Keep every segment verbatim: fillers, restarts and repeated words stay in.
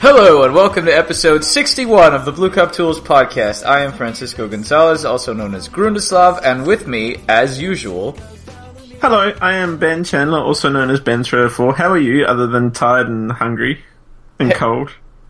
Hello and welcome to episode sixty-one of the Blue Cup Tools podcast. I am Francisco Gonzalez, also known as Grundislav, and with me, as usual... Hello, I am Ben Chandler, also known as Ben three oh four. How are you, other than tired and hungry and hey. cold?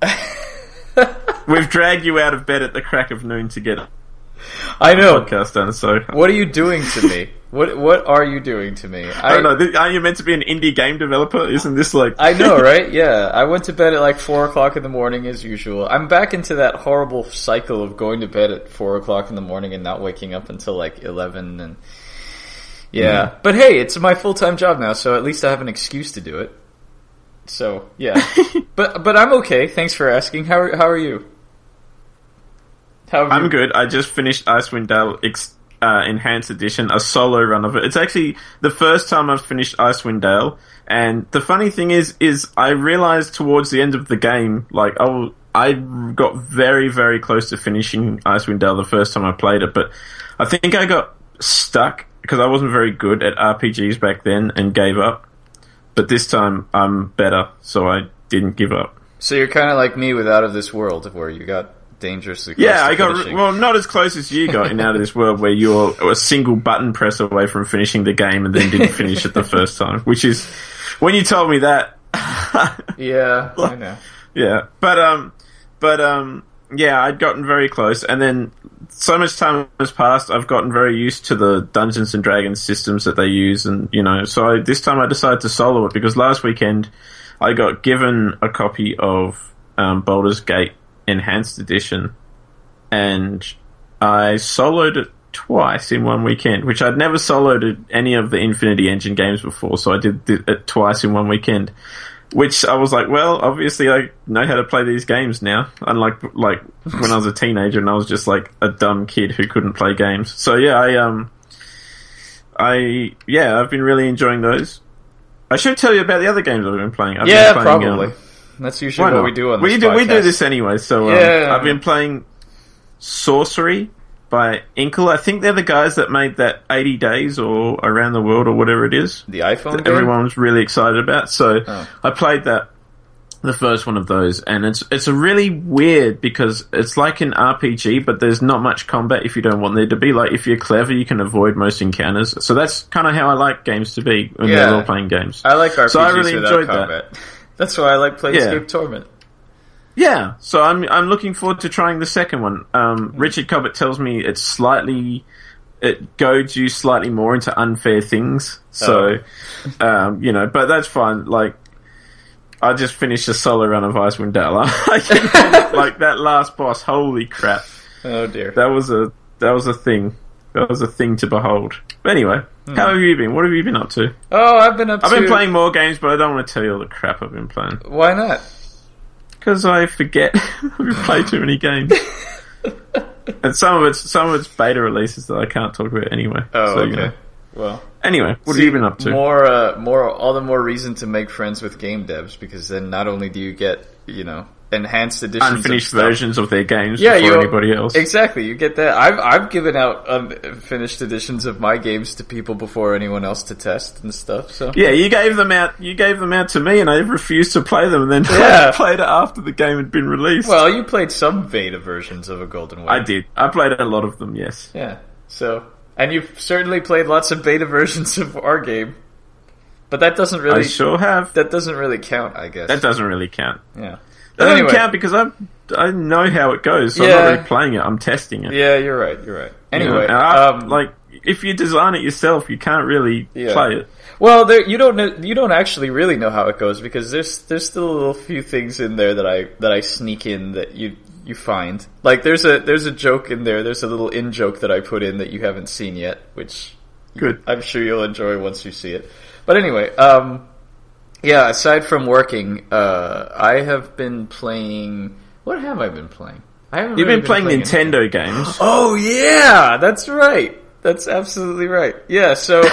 We've dragged you out of bed at the crack of noon to get I know. podcast done, so... What are you doing to me? What What are you doing to me? I don't know. Aren't you meant to be an indie game developer? Isn't this like... I know, right? Yeah. I went to bed at like four o'clock in the morning as usual. I'm back into that horrible cycle of going to bed at four o'clock in the morning and not waking up until like eleven and... Yeah. Mm. But hey, it's my full-time job now, so at least I have an excuse to do it. So, yeah. but but I'm okay. Thanks for asking. How are, how are you? How I'm you... good. I just finished Icewind Dale Ex- uh, Enhanced Edition, a solo run of it. It's actually the first time I've finished Icewind Dale, and the funny thing is, is I realized towards the end of the game, like, I, will, I got very, very close to finishing Icewind Dale the first time I played it, but I think I got stuck because I wasn't very good at R P Gs back then and gave up. But this time I'm better, so I didn't give up. So you're kind of like me with Out of This World, where you got dangerously close yeah, to I got finishing. well, not as close as you got in Out of This World, where you're a single button press away from finishing the game and then didn't finish it the first time. Which is, when you told me that, yeah, I know. Yeah, but um, but um, yeah, I'd gotten very close, and then so much time has passed. I've gotten very used to the Dungeons and Dragons systems that they use, and you know, so I, this time I decided to solo it because last weekend I got given a copy of um, Baldur's Gate Enhanced Edition, and I soloed it twice in one weekend, which I'd never soloed any of the Infinity Engine games before, so I did it twice in one weekend. Which I was like, well, obviously I know how to play these games now. Unlike like when I was a teenager and I was just like a dumb kid who couldn't play games. So yeah, I um, I yeah, I've been really enjoying those. I should tell you about the other games I've been playing. I've yeah, been playing, probably. Um, That's usually what we do on this we do. podcast. We do this anyway. So um, yeah. I've been playing Sorcery by Inkle. I think they're the guys that made that eighty days or Around the World or whatever it is. The iPhone that game? Everyone was really excited about. So oh. I played that, the first one of those, and it's it's a really weird because it's like an R P G, but there's not much combat if you don't want there to be. Like, if you're clever, you can avoid most encounters. So that's kind of how I like games to be when yeah. they're role-playing games. I like R P Gs so I really without enjoyed combat. That. That's why I like Planescape Yeah. Torment. Yeah, so I'm I'm looking forward to trying the second one. Um, Richard Cobbett tells me it's slightly, it goads you slightly more into unfair things. So, oh. um, you know, but that's fine. Like, I just finished a solo run of Icewind Dale. Like, that last boss, holy crap! Oh dear, that was a that was a thing. That was a thing to behold. But anyway, hmm. how have you been? What have you been up to? Oh, I've been up. I've to... been playing more games, but I don't want to tell you all the crap I've been playing. Why not? Because I forget. We play too many games, and some of it's some of it's beta releases that I can't talk about anyway. Oh, so, okay. You know. Well, anyway, what see, have you been up to? More, uh, more, all the more reason to make friends with game devs, because then not only do you get, you know, enhanced editions, unfinished of stuff, versions of their games yeah, before you, anybody else. Exactly, you get that. I've I've given out unfinished editions of my games to people before anyone else to test and stuff. So yeah, you gave them out. You gave them out to me, and I refused to play them. And then yeah. I played it after the game had been released. Well, you played some beta versions of A Golden Way. I did. I played a lot of them. Yes. Yeah. So, and you've certainly played lots of beta versions of our game. But that doesn't really. I sure have. That doesn't really count, I guess. That doesn't really count. Yeah. That doesn't anyway. count because I I know how it goes. So yeah. I'm not really playing it. I'm testing it. Yeah, you're right. You're right. Anyway, you know, I, um, like if you design it yourself, you can't really yeah. play it. Well, there, you don't know, you don't actually really know how it goes because there's there's still a little few things in there that I that I sneak in that you you find. Like there's a there's a joke in there. There's a little in joke that I put in that you haven't seen yet, which good. I'm sure you'll enjoy once you see it. But anyway, um. Yeah, aside from working, uh, I have been playing... What have I been playing? I haven't You've really been, playing, playing Nintendo anything. games. Oh, yeah! That's right. That's absolutely right. Yeah, so...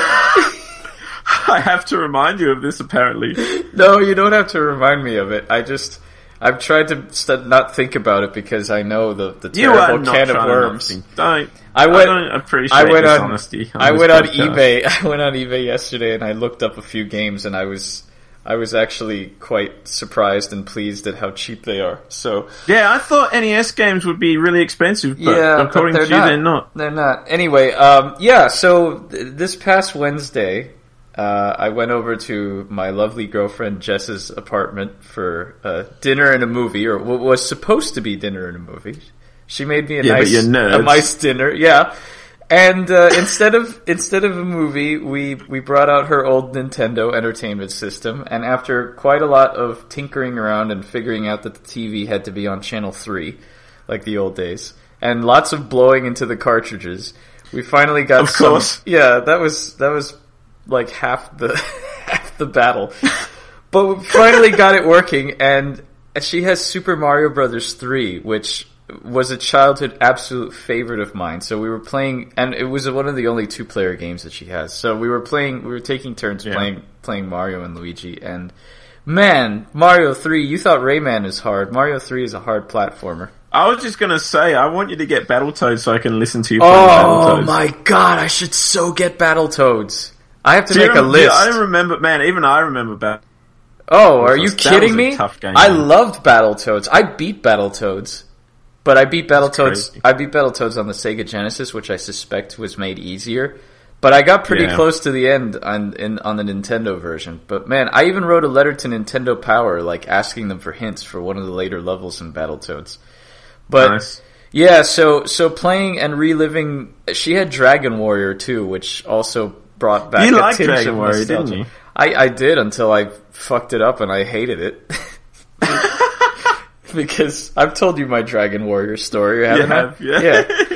I have to remind you of this, apparently. No, you don't have to remind me of it. I just... I've tried to st- not think about it because I know the, the terrible can of worms. Don't. I, went, I don't appreciate I went this on, honesty. On I this went podcast. on eBay. I went on eBay yesterday and I looked up a few games and I was... I was actually quite surprised and pleased at how cheap they are. So yeah, I thought N E S games would be really expensive, but yeah, according but to you, not. they're not. They're not. Anyway, um, yeah. So th- this past Wednesday, uh, I went over to my lovely girlfriend Jess's apartment for uh, dinner and a movie, or what was supposed to be dinner and a movie. She made me a yeah, nice, but you're nerds. a nice dinner. Yeah. And uh, instead of instead of a movie, we, we brought out her old Nintendo Entertainment System, and after quite a lot of tinkering around and figuring out that the T V had to be on channel three, like the old days, and lots of blowing into the cartridges, we finally got of some, course. Yeah, that was that was like half the half the battle, but we finally got it working, and she has Super Mario Brothers three, which was a childhood absolute favorite of mine. So we were playing, and it was one of the only two-player games that she has. So we were playing, we were taking turns yeah. playing playing Mario and Luigi. And man, Mario three, you thought Rayman is hard. Mario three is a hard platformer. I was just gonna say, I want you to get Battletoads so I can listen to you play oh, Battletoads. Oh my god, I should so get Battletoads. I have to Do make you, a list. I remember, man, even I remember Battletoads. Oh, are you kidding me? Tough game, I loved Battletoads. I beat Battletoads. But I beat Battletoads. I beat Battletoads on the Sega Genesis, which I suspect was made easier. But I got pretty yeah. close to the end on in, on the Nintendo version. But man, I even wrote a letter to Nintendo Power, like asking them for hints for one of the later levels in Battletoads. But nice. yeah, so so playing and reliving. She had Dragon Warrior too, which also brought back. You a liked tinge Dragon of Warrior, nostalgia. didn't you? I, I did until I fucked it up and I hated it. Because I've told you my Dragon Warrior story, haven't you have, I? Yeah. yeah.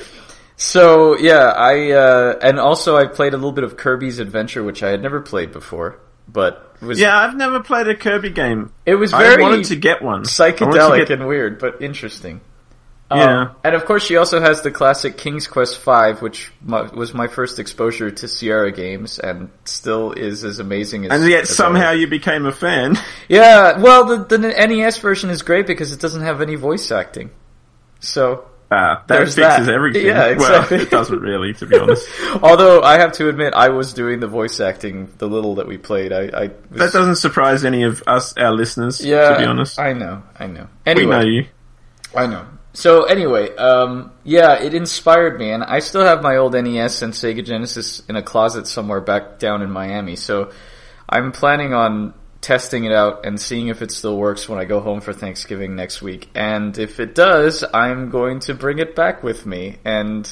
So yeah, I uh, and also I played a little bit of Kirby's Adventure, which I had never played before, but was yeah, I've never played a Kirby game. It was very I wanted to get one, psychedelic get... and weird, but interesting. Yeah, um, and of course she also has the classic King's Quest five, which my, was my first exposure to Sierra games, and still is as amazing as. And yet as somehow always. You became a fan. Yeah, well, the, the N E S version is great because it doesn't have any voice acting, so. Ah, that There's fixes that. everything. Yeah, exactly. Well, it doesn't really, to be honest. Although I have to admit, I was doing the voice acting the little that we played. I, I was... That doesn't surprise any of us, our listeners. Yeah, to be honest, I know, I know. Anyway, we know you. I know. So anyway, um, yeah, it inspired me, and I still have my old N E S and Sega Genesis in a closet somewhere back down in Miami. So I'm planning on testing it out and seeing if it still works when I go home for Thanksgiving next week. And if it does, I'm going to bring it back with me and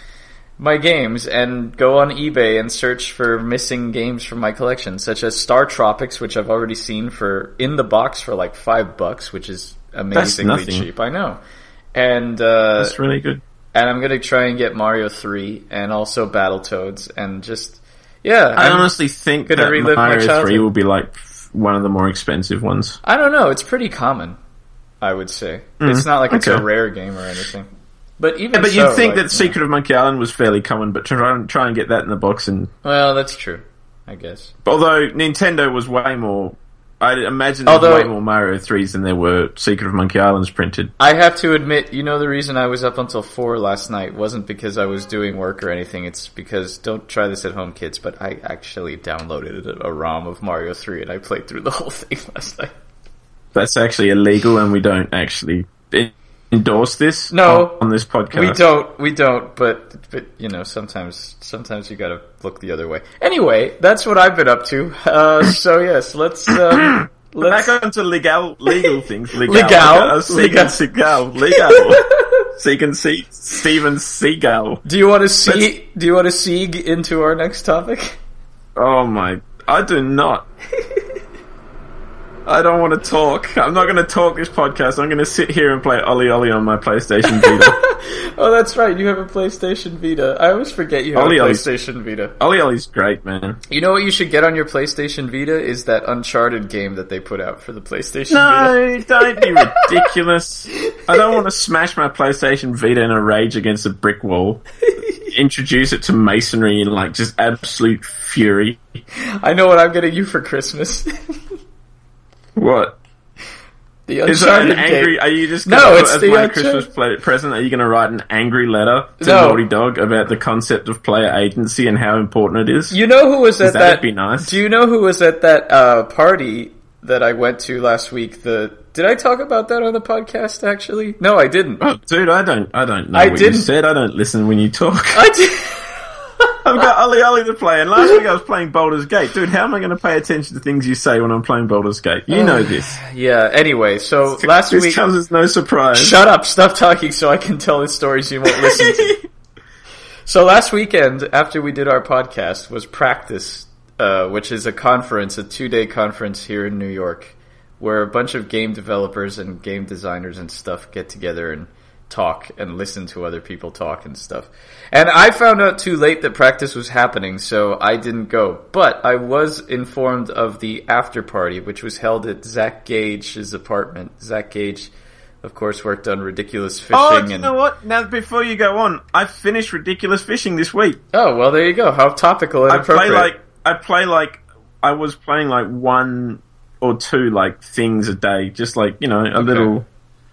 my games and go on eBay and search for missing games from my collection, such as Star Tropics, which I've already seen for in the box for like five bucks, which is amazingly cheap. I know. And uh, that's really good. And I'm gonna try and get Mario three and also Battletoads and just yeah. I I'm honestly think gonna that relive my Mario childhood. three will be like one of the more expensive ones. I don't know. It's pretty common, I would say. Mm, it's not like it's okay. a rare game or anything. But even yeah, but so, you'd think like, that Secret of Monkey Island was fairly common, but try and try and get that in the box and well, that's true. I guess. Although Nintendo was way more. I'd imagine there's way more Mario threes than there were Secret of Monkey Islands printed. I have to admit, you know, the reason I was up until four last night wasn't because I was doing work or anything. It's because, don't try this at home, kids, but I actually downloaded a, a ROM of Mario three and I played through the whole thing last night. That's actually illegal and we don't actually endorse this no, on, on this podcast. We don't, we don't, but, but, you know, sometimes, sometimes you gotta look the other way. Anyway, that's what I've been up to. Uh, so yes, let's, um, let's... Back onto legal, legal things. Legal. Legal. Uh, Steven Seagal. Legal. Steven Se- Steven Seagal. Do you want to see, do you want to sieg into our next topic? Oh my, I do not. I don't want to talk. I'm not going to talk this podcast. I'm going to sit here and play Ollie Ollie on my PlayStation Vita. Oh, that's right. You have a PlayStation Vita. I always forget you have Ollie a PlayStation Ollie's, Vita. Ollie Ollie's great, man. You know what you should get on your PlayStation Vita is that Uncharted game that they put out for the PlayStation no, Vita. No, don't be ridiculous. I don't want to smash my PlayStation Vita in a rage against a brick wall. Introduce it to masonry in like just absolute fury. I know what I'm getting you for Christmas. What? The Is it an angry? game. Are you just no? gonna, It's as the my Uncharted. Christmas play, present. Are you going to write an angry letter to no. Naughty Dog about the concept of player agency and how important it is? You know who was at that? That'd be nice. Do you know who was at that uh, party that I went to last week. The did I talk about that on the podcast? Actually, no, I didn't. Oh, dude, I don't, I don't know I what didn't. you said. I don't listen when you talk. I did. I've got Ollie Ollie to play, and last week I was playing Baldur's Gate. Dude, how am I going to pay attention to things you say when I'm playing Baldur's Gate? You know this. Yeah. Anyway, so last this week. comes as no surprise. Shut up! Stop talking, so I can tell the stories you won't listen to. So last weekend, after we did our podcast, was Practice, uh, which is a conference, a two-day conference here in New York, where a bunch of game developers and game designers and stuff get together and talk and listen to other people talk and stuff. And I found out too late that Practice was happening, so I didn't go. But I was informed of the after party, which was held at Zach Gage's apartment. Zach Gage, of course, worked on Ridiculous Fishing. Oh, do you and... know what? Now, before you go on, I finished Ridiculous Fishing this week. Oh, well, there you go. How topical and I appropriate. play like I play like I was playing like one or two like things a day, just like you know a Okay. little.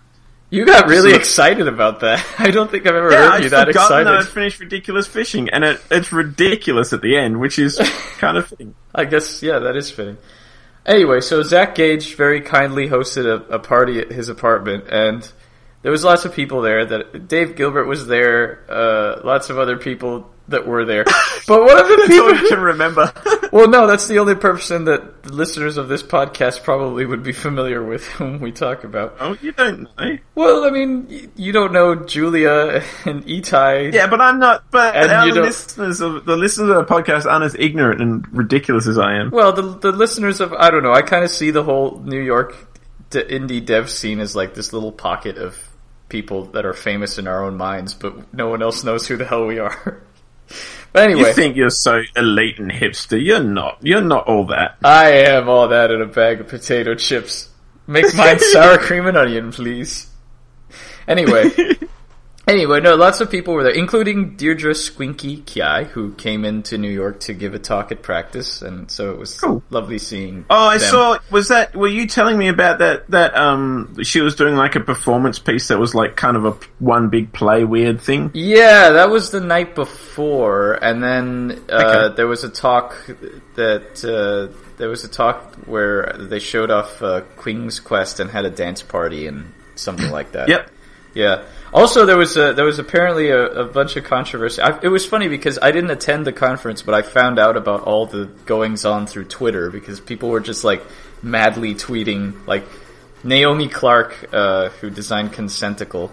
You got really Look- excited about that. I don't think I've ever Yeah, heard I'd you that forgotten excited. that I'd finished Ridiculous Fishing, and it, it's ridiculous at the end, which is kind of fitting. I guess, yeah, that is fitting. Anyway, so Zach Gage very kindly hosted a, a party at his apartment, and there was lots of people there. That Dave Gilbert was there, uh, lots of other people that were there. But one of the That's all you people... can remember. Well, no, that's the only person that the listeners of this podcast probably would be familiar with whom we talk about. Oh, you don't know. Well, I mean, y- you don't know Julia and Itai. Yeah, but I'm not. But And our you don't- listeners of the listeners of the podcast aren't as ignorant and ridiculous as I am. Well, the the listeners of, I don't know, I kind of see the whole New York de- indie dev scene as like this little pocket of people that are famous in our own minds, but no one else knows who the hell we are. But anyway, You think you're so elite and hipster? You're not. You're not all that. I am all that in a bag of potato chips. Make mine sour cream and onion, please. Anyway. Anyway, no, lots of people were there, including Deirdre Squinky Kiai, who came into New York to give a talk at Practice, and so it was Cool. lovely seeing Oh, I them. saw. Was that? Were you telling me about that? That um, she was doing like a performance piece that was like kind of a p- one big play weird thing. Yeah, that was the night before, and then uh, Okay. there was a talk that uh, there was a talk where they showed off uh, Queen's Quest and had a dance party and something like that. Yep. Yeah. Also, there was a, there was apparently a, a bunch of controversy. I, it was funny because I didn't attend the conference, but I found out about all the goings on through Twitter because people were just like madly tweeting. Like Naomi Clark, uh, who designed Consenticle,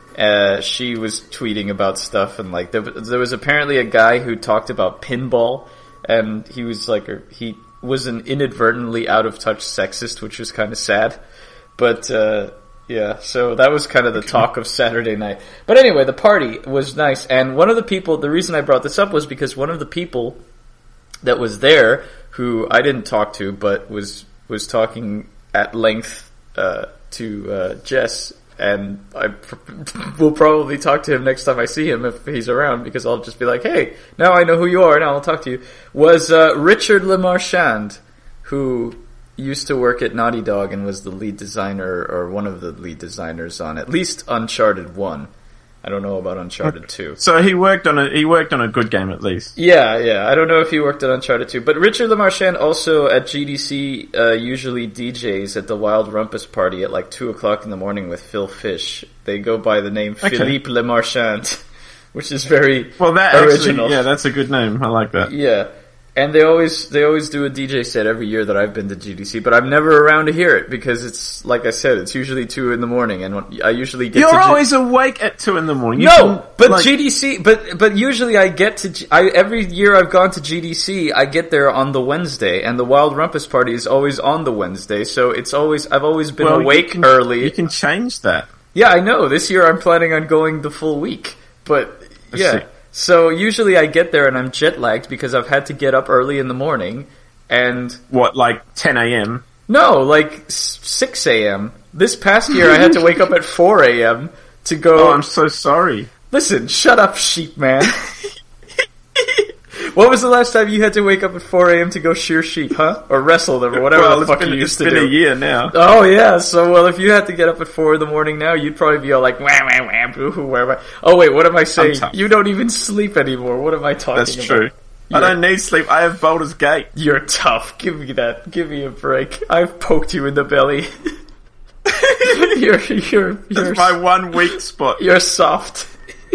uh, she was tweeting about stuff, and like there, there was apparently a guy who talked about pinball, and he was like a, he was an inadvertently out of touch sexist, which was kind of sad, but. Uh, Yeah, so that was kind of the talk of Saturday night. But anyway, the party was nice, and one of the people, the reason I brought this up was because one of the people that was there, who I didn't talk to, but was was talking at length uh, to uh, Jess, and I pr- will probably talk to him next time I see him if he's around, because I'll just be like, hey, now I know who you are, now I'll talk to you, was uh, Richard LeMarchand, who... used to work at Naughty Dog and was the lead designer, or one of the lead designers on at least Uncharted one. I don't know about Uncharted two. So he worked on a he worked on a good game at least. Yeah, yeah. I don't know if he worked at Uncharted two, but Richard LeMarchand also at G D C uh, usually D Js at the Wild Rumpus party at like two o'clock in the morning with Phil Fish. They go by the name Okay. Philippe LeMarchand, which is very Well, that original. actually, yeah, that's a good name. I like that. Yeah. And they always they always do a D J set every year that I've been to G D C, but I'm never around to hear it because it's like I said, it's usually two in the morning, and when- I usually get You're to G- always awake at two in the morning. You no, can, but like- G D C, but but usually I get to G- I every year I've gone to G D C, I get there on the Wednesday, and the Wild Rumpus party is always on the Wednesday, so it's always I've always been well, you awake can- early. You can change that. Yeah, I know. This year I'm planning on going the full week, but I yeah. see. So usually I get there and I'm jet lagged because I've had to get up early in the morning, and What, like ten a.m.? no, like s- six a.m. This past year I had to wake up at four a.m. to go. Oh, I'm so sorry. Listen, shut up, sheep man. What was the last time you had to wake up at four a.m. to go shear sheep, huh? Or wrestle them, or whatever well, the it's fuck been, you it's used to been do. a year now. Oh yeah, so well if you had to get up at four in the morning now, you'd probably be all like, wah wah wah, boo hoo, wah wah. Oh wait, what am I saying? tough. You don't even sleep anymore. What am I talking That's about? true. I don't need sleep. I have Baldur's Gate. You're tough. Give me that. Give me a break. I've poked you in the belly. you're, you're, you're, That's my one weak spot. You're soft.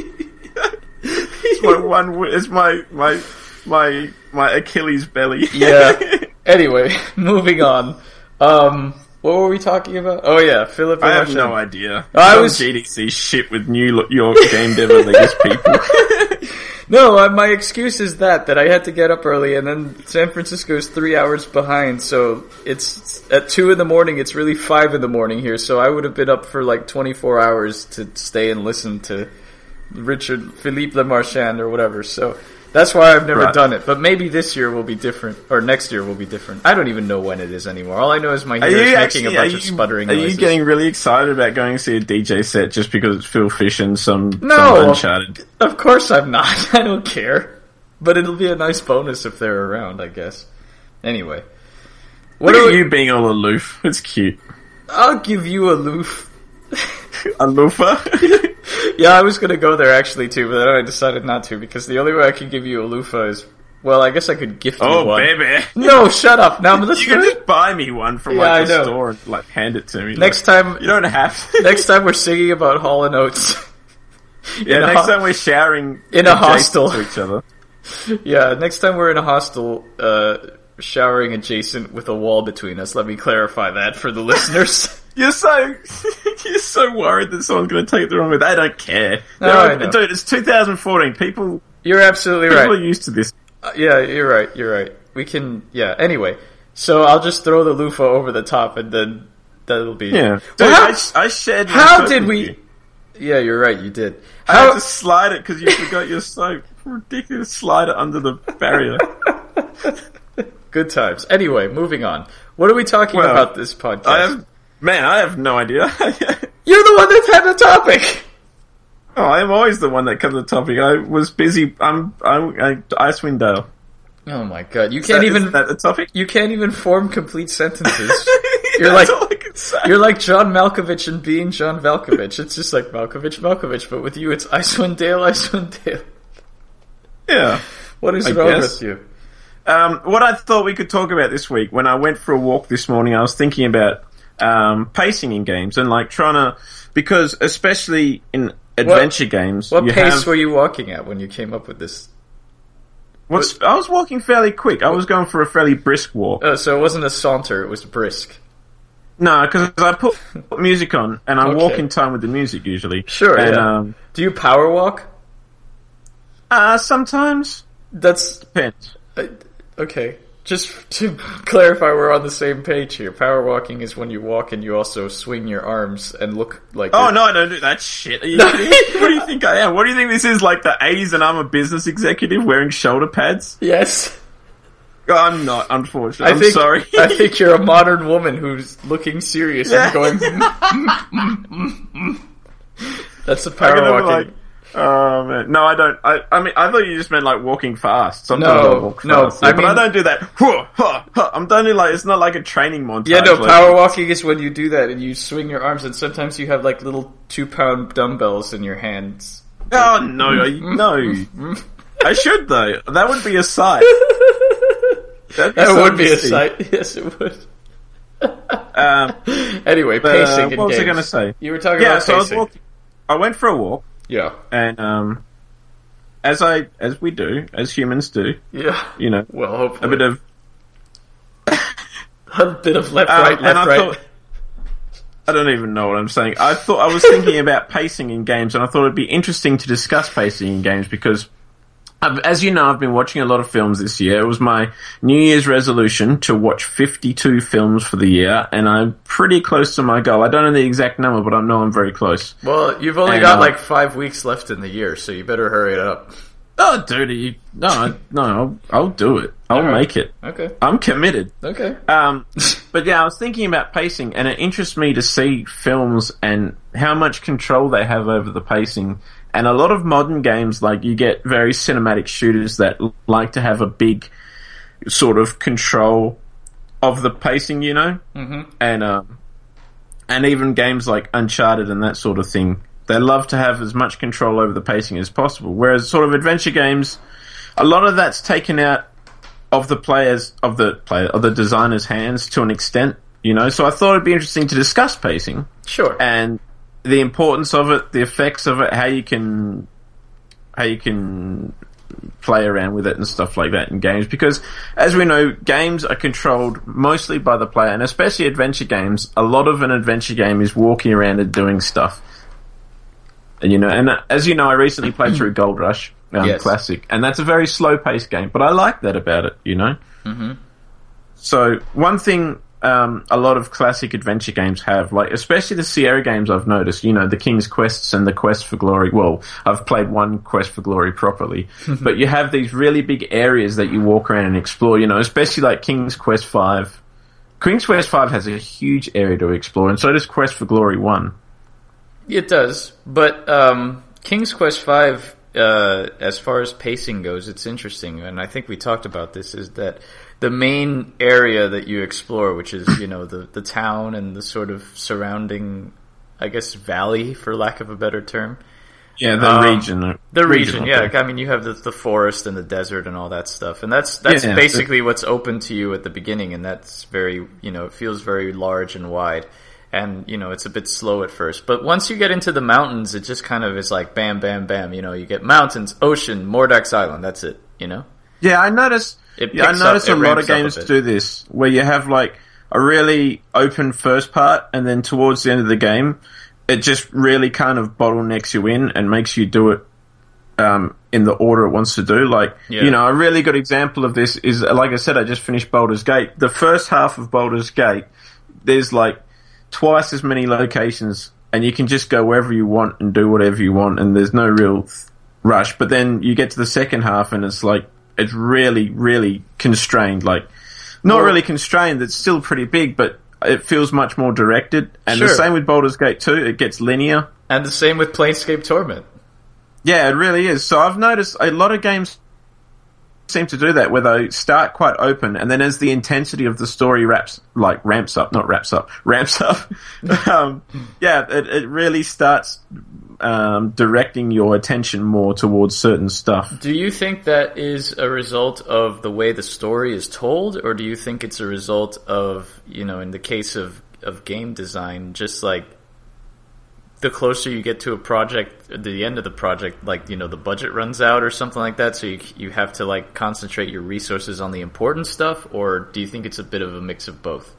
It's my one. It's my my my my Achilles belly. Yeah. Anyway, moving on. Um, what were we talking about? Oh yeah, Philip. I have Marchand. no idea. I Some was G D C shit with New York Game Developers people. No, uh, my excuse is that that I had to get up early, and then San Francisco is three hours behind. So it's at two in the morning. It's really five in the morning here. So I would have been up for like twenty-four hours to stay and listen to Richard Philippe Le Marchand or whatever. So that's why I've never Right. done it. But maybe this year will be different, or next year will be different. I don't even know when it is anymore. All I know is my Are ear is you making actually? a Are bunch you, of sputtering are noises. you getting really excited about going to see a D J set just because it's Phil Fish and some, No. some Uncharted? Of course I'm not. I don't care. But it'll be a nice bonus if they're around, I guess. Anyway. What Look are at we- you being all aloof. It's cute. I'll give you a loof. Aloofa. Yeah, I was gonna go there actually too, but then I decided not to because the only way I can give you a loofah is, well, I guess I could gift you Oh, one. baby. No, shut up. Now I'm You listening. can just buy me one from Yeah, like I the know. store and like hand it to me. Next Like, time, you don't have to. next time we're singing about Hall and Oates. yeah, in a next ho- time we're showering in a adjacent hostel. to each other. Yeah, next time we're in a hostel, uh, showering adjacent with a wall between us. Let me clarify that for the listeners. You're so you're so worried that someone's going to take it the wrong way. They don't care. No, They're- I know. Dude, it's two thousand fourteen. People You're absolutely people right. are used to this. Uh, yeah, you're right. You're right. We can. Yeah. Anyway, so I'll just throw the loofah over the top, and then that'll be. Yeah. Dude, Well, how, I, sh- I shared my how soap did with we? you. Yeah, you're right. You did. I had How? to slide it because you forgot your soap. Ridiculous. Slide it under the barrier. Good times. Anyway, moving on. What are we talking Well, about this podcast? I have, man, I have no idea. You're the one that had the topic. Oh, I'm always the one that comes to the topic. I was busy. I'm, I'm, I, Icewind Dale. Oh my god! You Is can't that- even. Is that the topic? You can't even form complete sentences. You're That's like. all I can say. You're like John Malkovich and being John Malkovich. It's just like Malkovich, Malkovich, but with you it's Icewind Dale, Icewind Dale. Yeah. What is I wrong guess. with you? Um, what I thought we could talk about this week, when I went for a walk this morning, I was thinking about um, pacing in games and like trying to, because especially in adventure games, What you pace have, were you walking at when you came up with this? what's, I was walking fairly quick. I was going for a fairly brisk walk. Oh, so it wasn't a saunter; it was brisk. No, because I put music on and I Okay. walk in time with the music usually. Sure. And, yeah. um, Do you power walk? uh, sometimes That's depends. uh, okay. Just to clarify, we're on the same page here. Power walking is when you walk and you also swing your arms and look like. Oh you're- no, I don't do that shit. Are you kidding? What do you think I am? What do you think this is, like the eighties and I'm a business executive wearing shoulder pads? Yes. I'm not, unfortunately. I I'm think, sorry. I think you're a modern woman who's looking serious Yeah. and going. That's the I'm power gonna be walking. like, oh man, no, I don't. I, I mean, I thought you just meant like walking fast. Sometimes No, I walk no, fast, I yeah, but I mean- don't do that. Huh, huh, huh. I'm only like it's not like a training montage. Yeah, no, like- power walking is when you do that and you swing your arms, and sometimes you have like little two pound dumbbells in your hands. Oh no, I- no. I should though. That would be a sight. That'd That something would be to a see. sight. Yes, it would. Um, Anyway, but, pacing uh, in what was I games. going to say? You were talking Yeah, about so I was pacing. walking. I went for a walk, Yeah, and um, as I as we do, as humans do, yeah. you know, Well, a hopefully bit of a bit of left, Um, right, and left, I right. thought- I don't even know what I'm saying. I thought I was thinking about pacing in games, and I thought it'd be interesting to discuss pacing in games because, I've, as you know, I've been watching a lot of films this year. It was my New Year's resolution to watch fifty-two films for the year, and I'm pretty close to my goal. I don't know the exact number, but I know I'm very close. Well, you've only And, got uh, like five weeks left in the year, so you better hurry it up. Oh, dude, you, no, I- no, I'll, I'll do it. I'll All right. make it. Okay. I'm committed. Okay. Um, but yeah, I was thinking about pacing, and it interests me to see films and how much control they have over the pacing. And a lot of modern games, like you get very cinematic shooters that l- like to have a big sort of control of the pacing, you know, Mm-hmm. and um, and even games like Uncharted and that sort of thing, they love to have as much control over the pacing as possible. Whereas sort of adventure games, a lot of that's taken out of the players of the player of the designer's hands to an extent, you know. So I thought it'd be interesting to discuss pacing, sure, and the importance of it, the effects of it, how you can how you can play around with it and stuff like that in games. Because as we know, games are controlled mostly by the player, and especially adventure games. A lot of an adventure game is walking around and doing stuff. And you know, and as you know, I recently played through Gold Rush. Um, yes. Classic, and that's a very slow-paced game, but I like that about it, you know? Mm-hmm. So, one thing um, a lot of classic adventure games have, like, especially the Sierra games I've noticed, you know, the King's Quests and the Quest for Glory, well, I've played one Quest for Glory properly, but you have these really big areas that you walk around and explore, you know, especially like King's Quest five. King's Quest five has a huge area to explore, and so does Quest for Glory one. It does, but um, King's Quest five... Uh, as far as pacing goes, it's interesting, and I think we talked about this, is that the main area that you explore, which is, you know, the, the town and the sort of surrounding, I guess, valley, for lack of a better term. Yeah, the um, region. The region, yeah. Thing. I mean, you have the, the forest and the desert and all that stuff, and that's that's yeah, basically yeah. what's open to you at the beginning, and that's very, you know, it feels very large and wide. And, you know, it's a bit slow at first. But once you get into the mountains, it just kind of is like bam, bam, bam. You know, you get mountains, ocean, Mordek's Island. That's it, you know? Yeah, I notice, yeah, I notice up, a lot of games do this, where you have, like, a really open first part, and then towards the end of the game, it just really kind of bottlenecks you in and makes you do it um, in the order it wants to do. Like, yeah. you know, a really good example of this is, like I said, I just finished Baldur's Gate. The first half of Baldur's Gate, there's, like, twice as many locations, and you can just go wherever you want and do whatever you want, and there's no real rush. But then you get to the second half, and it's like, it's really, really constrained. Like, not well, really constrained, it's still pretty big, but it feels much more directed. And sure. the same with Baldur's Gate two, it gets linear. And the same with Planescape Torment. Yeah, it really is. So I've noticed a lot of games seem to do that, where they start quite open, and then as the intensity of the story wraps, like ramps up, not wraps up, ramps up, um, yeah, it, it really starts um, directing your attention more towards certain stuff. Do you think that is a result of the way the story is told, or do you think it's a result of, you know, in the case of, of game design, just like the closer you get to a project, the end of the project, like, you know, the budget runs out or something like that, so you you have to, like, concentrate your resources on the important stuff, or do you think it's a bit of a mix of both?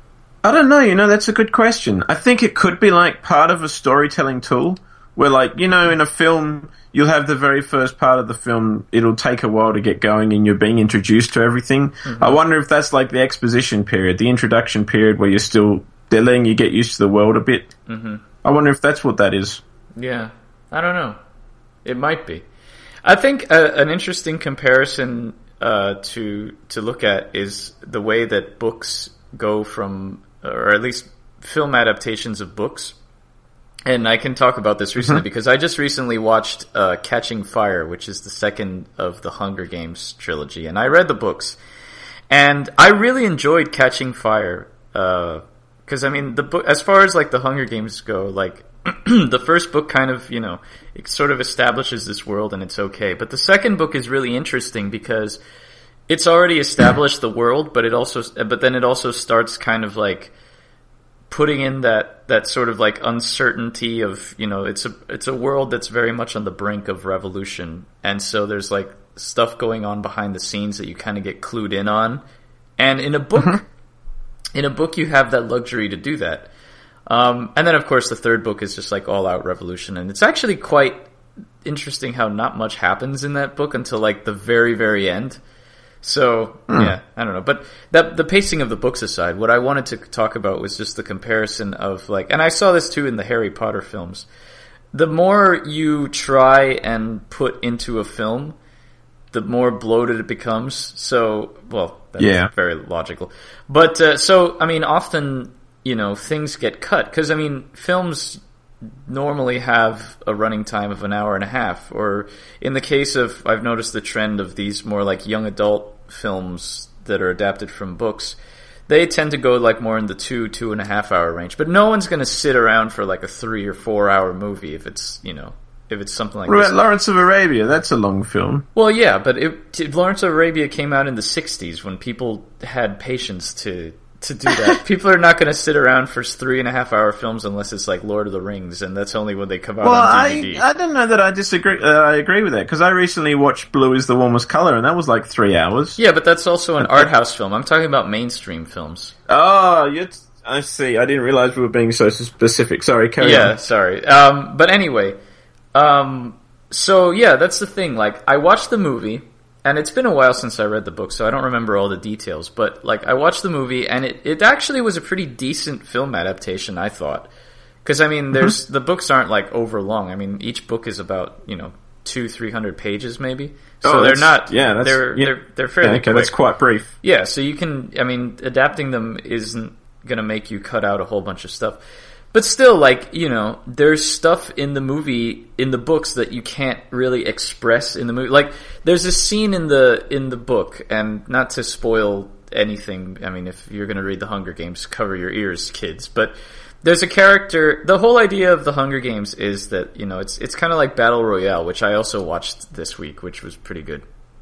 I don't know, you know, that's a good question. I think it could be, like, part of a storytelling tool, where, like, you know, in a film, you'll have the very first part of the film, it'll take a while to get going and you're being introduced to everything. Mm-hmm. I wonder if that's, like, the exposition period, the introduction period, where you're still, they're letting you get used to the world a bit. Mm-hmm. I wonder if that's what that is. Yeah, I don't know. It might be. I think a, an interesting comparison uh, to to look at is the way that books go from, or at least film adaptations of books. And I can talk about this recently mm-hmm. because I just recently watched uh, Catching Fire, which is the second of the Hunger Games trilogy, and I read the books, and I really enjoyed Catching Fire. Uh, Because, I mean, the book, as far as, like, the Hunger Games go, like, the first book kind of, you know, it sort of establishes this world and it's okay. But the second book is really interesting because it's already established the world, but it also, but then it also starts kind of, like, putting in that, that sort of, like, uncertainty of, you know, it's a, it's a world that's very much on the brink of revolution. And so there's, like, stuff going on behind the scenes that you kind of get clued in on. And in a book... Mm-hmm. In a book, you have that luxury to do that. Um, and then, of course, the third book is just like all-out revolution. And it's actually quite interesting how not much happens in that book until, like, the very, very end. So, mm. yeah, I don't know. But that, the pacing of the books aside, what I wanted to talk about was just the comparison of, like... And I saw this, too, in the Harry Potter films. The more you try and put into a film, the more bloated it becomes. So, well... That's yeah. very logical. But, uh, so, I mean, often, you know, things get cut. Because, I mean, films normally have a running time of an hour and a half. Or, in the case of, I've noticed the trend of these more, like, young adult films that are adapted from books, they tend to go, like, more in the two, two and a half hour range. But no one's going to sit around for, like, a three or four hour movie if it's, you know, if it's something like What this. about Lawrence of Arabia? That's a long film. Well, yeah, but it, Lawrence of Arabia came out in the sixties when people had patience to to do that. People are not going to sit around for three and a half hour films unless it's like Lord of the Rings, and that's only when they come out Well, on D V D. I, I don't know that I disagree. Uh, I agree with that because I recently watched Blue Is the Warmest Color, and that was like three hours. Yeah, but that's also an art house film. I'm talking about mainstream films. Oh, you I see. I didn't realize we were being so specific. Sorry, carry yeah, on. sorry. Um, but anyway, um, so yeah, that's the thing. Like, I watched the movie, and it's been a while since I read the book, so I don't remember all the details. But like, I watched the movie, and it, it actually was a pretty decent film adaptation, I thought. Because I mean, there's mm-hmm. the books aren't like over long. I mean, each book is about you know two, three hundred pages, maybe. So oh, they're not. Yeah, that's, they're yeah. they're they're fairly yeah, okay, quick. That's quite brief. Yeah, so you can. I mean, adapting them isn't going to make you cut out a whole bunch of stuff. But still, like, you know, there's stuff in the movie, in the books, that you can't really express in the movie. Like, there's a scene in the in the book, and not to spoil anything, I mean, if you're going to read The Hunger Games, cover your ears, kids. But there's a character, the whole idea of The Hunger Games is that, you know, it's it's kind of like Battle Royale, which I also watched this week, which was pretty good.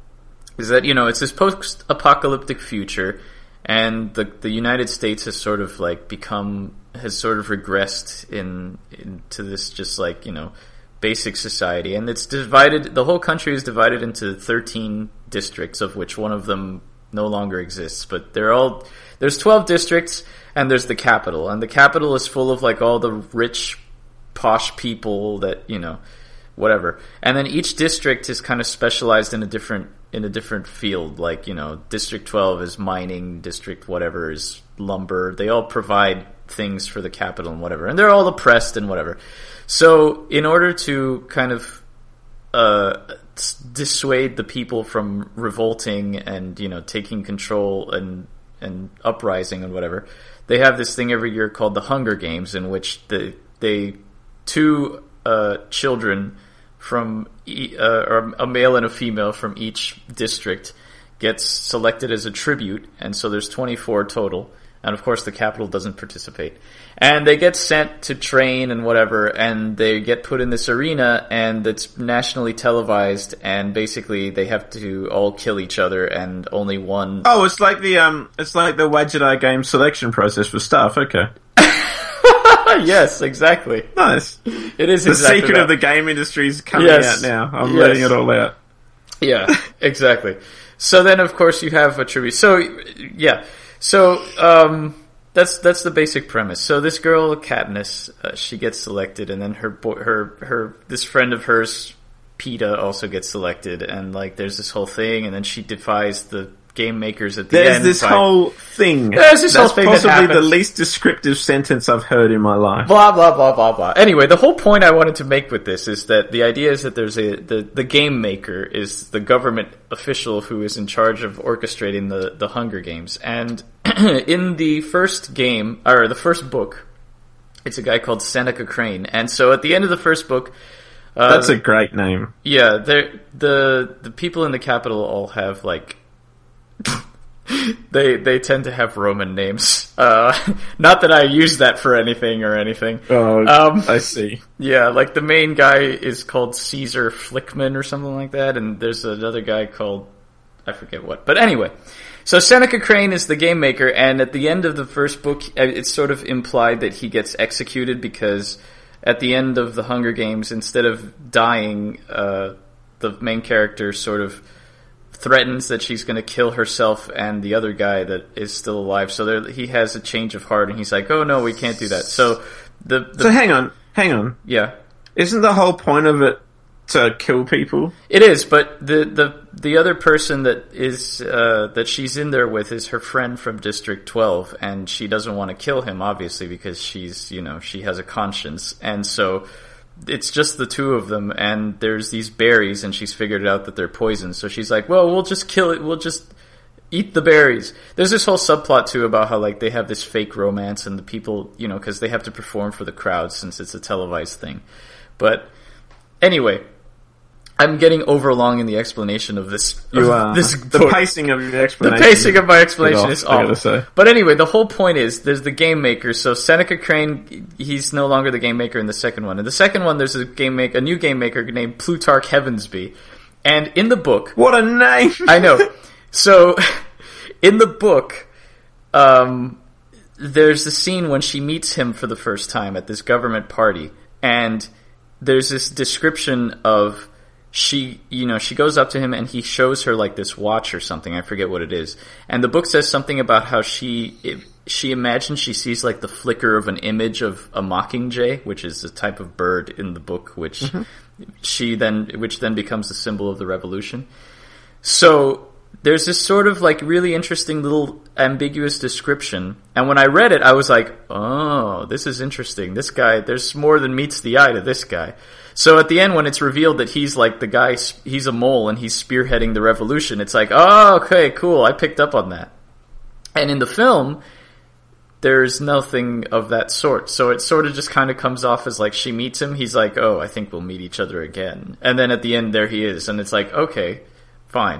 Is that, you know, it's this post-apocalyptic future, and the the United States has sort of, like, become... has sort of regressed in into this just like, you know, basic society, and it's divided, the whole country is divided into thirteen districts, of which one of them no longer exists, but they're all, there's twelve districts, and there's the capital, and the capital is full of like all the rich, posh people that, you know, whatever, and then each district is kind of specialized in a different in a different field, like, you know, District twelve is mining, District whatever is lumber, they all provide things for the capital and whatever, and they're all oppressed and whatever. So in order to kind of uh, dissuade the people from revolting and, you know, taking control and and uprising and whatever, they have this thing every year called the Hunger Games, in which the they two uh, children from e- uh, or a male and a female from each district gets selected as a tribute, and so there's twenty-four total. And of course the capital doesn't participate. And they get sent to train and whatever, and they get put in this arena, and it's nationally televised, and basically they have to all kill each other, and only one... Oh, it's like the um, it's like the Wadjet game selection process for staff, okay. Yes, exactly. Nice. It is the exactly secret that. of the game industry is coming yes. out now. I'm yes. letting it all out. Yeah, exactly. So then, of course, you have a tribute. So, yeah. So, um, that's, that's the basic premise. So this girl, Katniss, uh, she gets selected, and then her, bo- her, her, this friend of hers, Peeta, also gets selected, and, like, there's this whole thing, and then she defies the game makers at the There's end. this by, whole thing. There's this That's whole thing that possibly the happens. least descriptive sentence I've heard in my life. Blah, blah, blah, blah, blah. Anyway, the whole point I wanted to make with this is that the idea is that there's a, the, the game maker is the government official who is in charge of orchestrating the, the Hunger Games. And in the first game, or the first book, it's a guy called Seneca Crane. And so at the end of the first book, uh, that's a great name. Yeah, the, the people in the capital all have, like, they they tend to have Roman names. Uh, not that I use that for anything or anything. Oh, um, I see. Yeah, like the main guy is called Caesar Flickman or something like that, and there's another guy called, I forget what. But anyway, so Seneca Crane is the game maker, and at the end of the first book, it's sort of implied that he gets executed because at the end of the Hunger Games, instead of dying, uh, the main character sort of threatens that she's going to kill herself and the other guy that is still alive. So there, he has a change of heart, and he's like, "Oh no, we can't do that." So the, the so hang on, hang on. Yeah, isn't the whole point of it to kill people? It is, but the the the other person that is uh, that she's in there with is her friend from District twelve, and she doesn't want to kill him, obviously, because she's, you know, she has a conscience, and so it's just the two of them, and there's these berries, and she's figured out that they're poison, so she's like, well, we'll just kill it, we'll just eat the berries. There's this whole subplot, too, about how, like, they have this fake romance, and the people, you know, because they have to perform for the crowd since it's a televised thing. But anyway, I'm getting overlong in the explanation of this. You are. This the book. pacing of your explanation. The pacing of my explanation is off, awful. But anyway, the whole point is there's the game maker. So Seneca Crane, he's no longer the game maker in the second one. In the second one, there's a game make a new game maker named Plutarch Heavensby. And in the book, what a name! I know. So in the book, um, there's a scene when she meets him for the first time at this government party, and there's this description of. She, you know, she goes up to him and he shows her like this watch or something. I forget what it is. And the book says something about how she, it, she imagines she sees like the flicker of an image of a mockingjay, which is a type of bird in the book, which mm-hmm. she then, which then becomes the symbol of the revolution. So there's this sort of like really interesting little ambiguous description. And when I read it, I was like, oh, this is interesting. This guy, there's more than meets the eye to this guy. So at the end, when it's revealed that he's like the guy, he's a mole and he's spearheading the revolution, it's like, oh, okay, cool, I picked up on that. And in the film, there's nothing of that sort. So it sort of just kind of comes off as like she meets him, he's like, oh, I think we'll meet each other again. And then at the end, there he is. And it's like, okay, fine.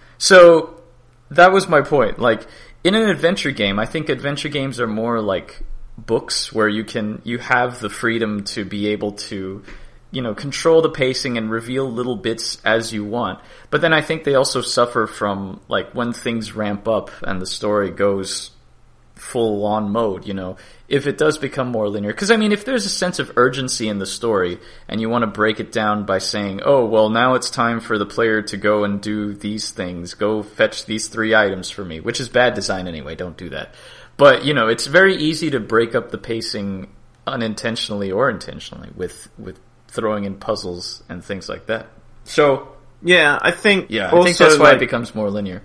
So that was my point. Like, in an adventure game, I think adventure games are more like books where you can, you have the freedom to be able to, you know, control the pacing and reveal little bits as you want. But then I think they also suffer from, like, when things ramp up and the story goes full on mode, you know, if it does become more linear. Because, I mean, if there's a sense of urgency in the story and you want to break it down by saying, oh, well, now it's time for the player to go and do these things, go fetch these three items for me, which is bad design anyway, don't do that. But, you know, it's very easy to break up the pacing unintentionally or intentionally with, with throwing in puzzles and things like that. So yeah, I think yeah, I also, think that's why like, it becomes more linear.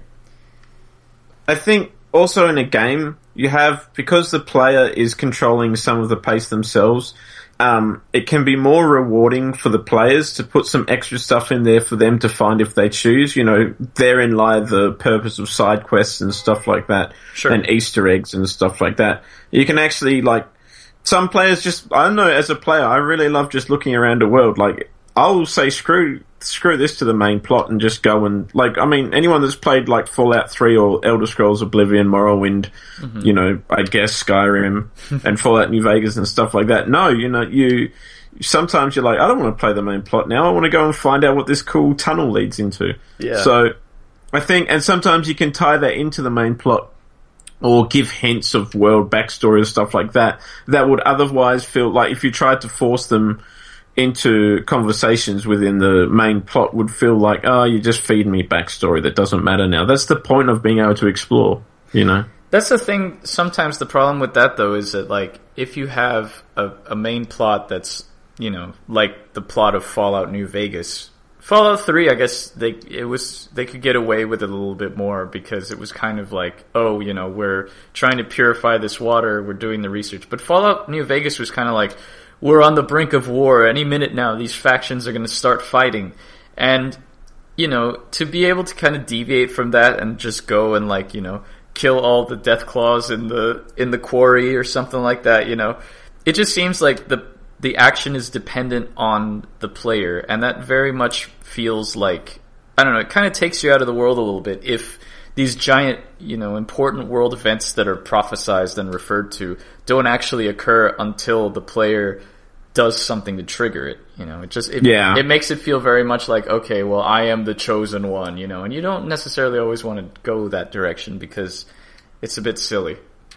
I think also in a game you have, because the player is controlling some of the pace themselves, um, it can be more rewarding for the players to put some extra stuff in there for them to find if they choose. You know, therein lie the purpose of side quests and stuff like that, sure. and Easter eggs and stuff like that. You can actually, like, some players just, I don't know, as a player, I really love just looking around the world. Like, I'll say screw screw this to the main plot and just go and, like, I mean, anyone that's played, like, Fallout three or Elder Scrolls Oblivion, Morrowind, mm-hmm. you know, I guess Skyrim and Fallout New Vegas and stuff like that. No, you know, you, sometimes you're like, I don't want to play the main plot now. I want to go and find out what this cool tunnel leads into. Yeah. So, I think, and sometimes you can tie that into the main plot, or give hints of world backstory and stuff like that, that would otherwise feel like, if you tried to force them into conversations within the main plot, would feel like, oh, you're just feeding me backstory that doesn't matter now. That's the point of being able to explore, you know? That's the thing, sometimes the problem with that, though, is that, like, if you have a, a main plot that's, you know, like the plot of Fallout New Vegas, Fallout three, I guess they it was they could get away with it a little bit more because it was kind of like, oh, you know, we're trying to purify this water, we're doing the research. But Fallout New Vegas was kind of like, we're on the brink of war. Any minute now, these factions are going to start fighting. And, you know, to be able to kind of deviate from that and just go and, like, you know, kill all the Deathclaws in the in the quarry or something like that, you know, it just seems like the the action is dependent on the player, and that very much feels like, I don't know, it kind of takes you out of the world a little bit if these giant, you know, important world events that are prophesized and referred to don't actually occur until the player does something to trigger it. You know, it just, it, yeah. it makes it feel very much like, okay, well, I am the chosen one, you know, and you don't necessarily always want to go that direction because it's a bit silly.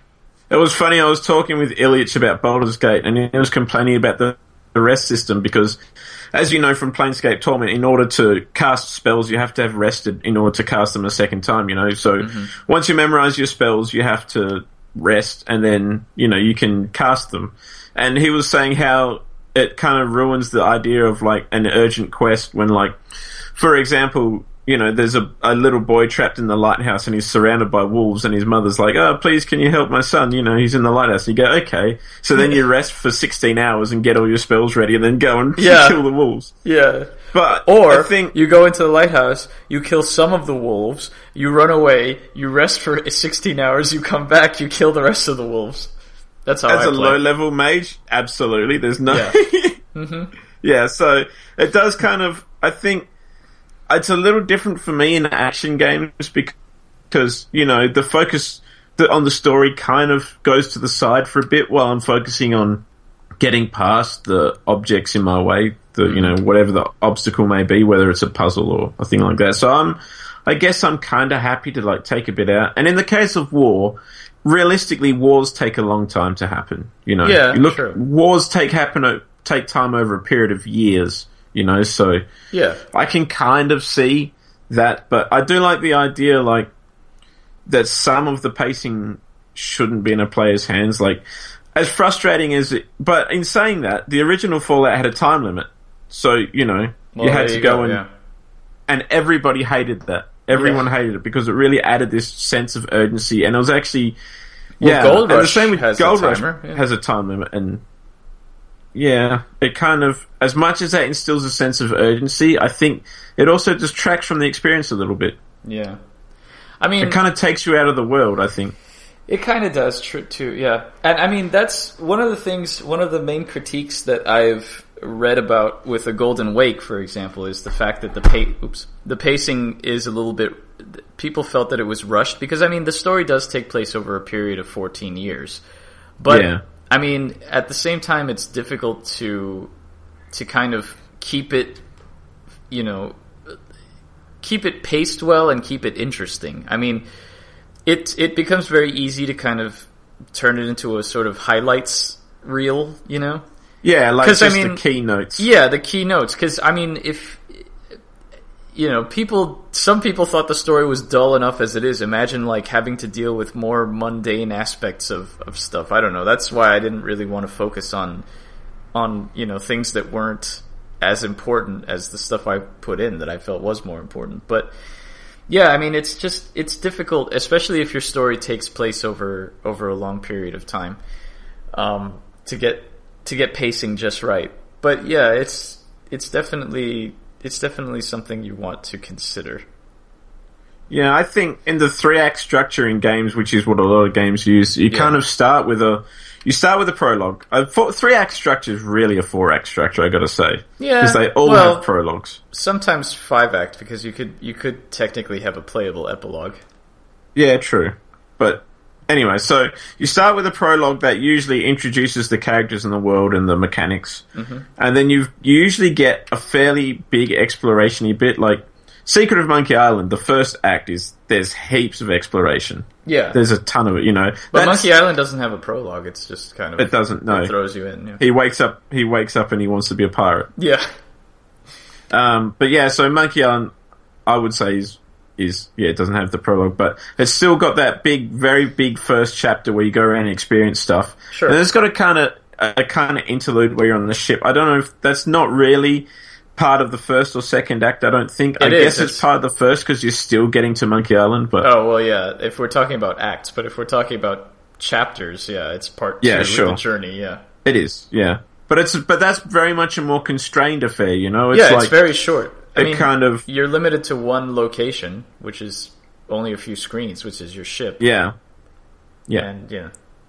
It was funny, I was talking with Ilyich about Baldur's Gate, and he was complaining about the, the rest system because, as you know from Planescape Torment, in order to cast spells, you have to have rested in order to cast them a second time, you know? So, mm-hmm. once you memorize your spells, you have to rest, and then, you know, you can cast them. And he was saying how it kind of ruins the idea of, like, an urgent quest when, like, for example, you know, there's a, a little boy trapped in the lighthouse and he's surrounded by wolves, and his mother's like, oh, please, can you help my son? You know, he's in the lighthouse. And you go, okay. So then you rest for sixteen hours and get all your spells ready and then go and yeah. kill the wolves. Yeah. But or I think you go into the lighthouse, you kill some of the wolves, you run away, you rest for sixteen hours, you come back, you kill the rest of the wolves. That's how As I a play. low-level mage, absolutely. There's no... Yeah. mm-hmm. Yeah, so it does kind of... I think it's a little different for me in action games because, you know, the focus on the story kind of goes to the side for a bit while I'm focusing on getting past the objects in my way, the, you know, whatever the obstacle may be, whether it's a puzzle or a thing like that. So I'm, I guess I'm kind of happy to, like, take a bit out. And in the case of war, realistically, wars take a long time to happen. You know, yeah, you look, sure. wars take happen take time over a period of years. You know, so yeah, I can kind of see that, but I do like the idea, like, that some of the pacing shouldn't be in a player's hands. Like, as frustrating as it, but in saying that, the original Fallout had a time limit, so you know well, you had to you go, go and yeah. and everybody hated that. Everyone yeah. hated it because it really added this sense of urgency, and it was actually well, yeah. Gold and Rush the same with has Gold a Rush timer, yeah. has a time limit, and yeah, it kind of, as much as that instills a sense of urgency, I think it also distracts from the experience a little bit. Yeah, I mean, it kind of takes you out of the world, I think. It kind of does, tr- too, yeah. And I mean, that's one of the things, one of the main critiques that I've read about with A Golden Wake, for example, is the fact that the pa- oops, the pacing is a little bit, people felt that it was rushed, because, I mean, the story does take place over a period of fourteen years. But, yeah. I mean, at the same time, it's difficult to, to kind of keep it, you know, keep it paced well and keep it interesting. I mean, It it becomes very easy to kind of turn it into a sort of highlights reel, you know? Yeah, like just I mean, the keynotes. Yeah, the keynotes. Because, I mean, if, you know, people, some people thought the story was dull enough as it is. Imagine, like, having to deal with more mundane aspects of, of stuff. I don't know. That's why I didn't really want to focus on, on, you know, things that weren't as important as the stuff I put in that I felt was more important. But, yeah, I mean, it's just, it's difficult, especially if your story takes place over, over a long period of time, um, to get, to get pacing just right. But yeah, it's, it's definitely, it's definitely something you want to consider. Yeah, I think in the three act structure in games, which is what a lot of games use, you yeah. kind of start with a, you start with a prologue. A four, three act structure is really a four act structure, I gotta say. Yeah. Because they all well, have prologues. Sometimes five act, because you could, you could technically have a playable epilogue. Yeah, true. But anyway, so you start with a prologue that usually introduces the characters in the world and the mechanics. Mm-hmm. And then you you usually get a fairly big exploration-y bit, like Secret of Monkey Island, the first act is, there's heaps of exploration. Yeah. There's a ton of it, you know. But Monkey Island doesn't have a prologue, it's just kind of... It doesn't, no. It throws you in, yeah. He wakes up, he wakes up and he wants to be a pirate. Yeah. Um, but yeah, so Monkey Island, I would say is, is, yeah, it doesn't have the prologue, but it's still got that big, very big first chapter where you go around and experience stuff. Sure. And it's got a kind of, a kind of interlude where you're on the ship. I don't know if that's not really part of the first or second act, I don't think. It I is, guess it's, it's part of the first because you're still getting to Monkey Island, but... Oh, well, yeah, if we're talking about acts, but if we're talking about chapters, yeah, it's part yeah, two sure. of the journey, yeah. It is, yeah. But it's but that's very much a more constrained affair, you know? It's yeah, like, it's very short. I it mean, kind of... You're limited to one location, which is only a few screens, which is your ship. Yeah. Yeah. And, yeah.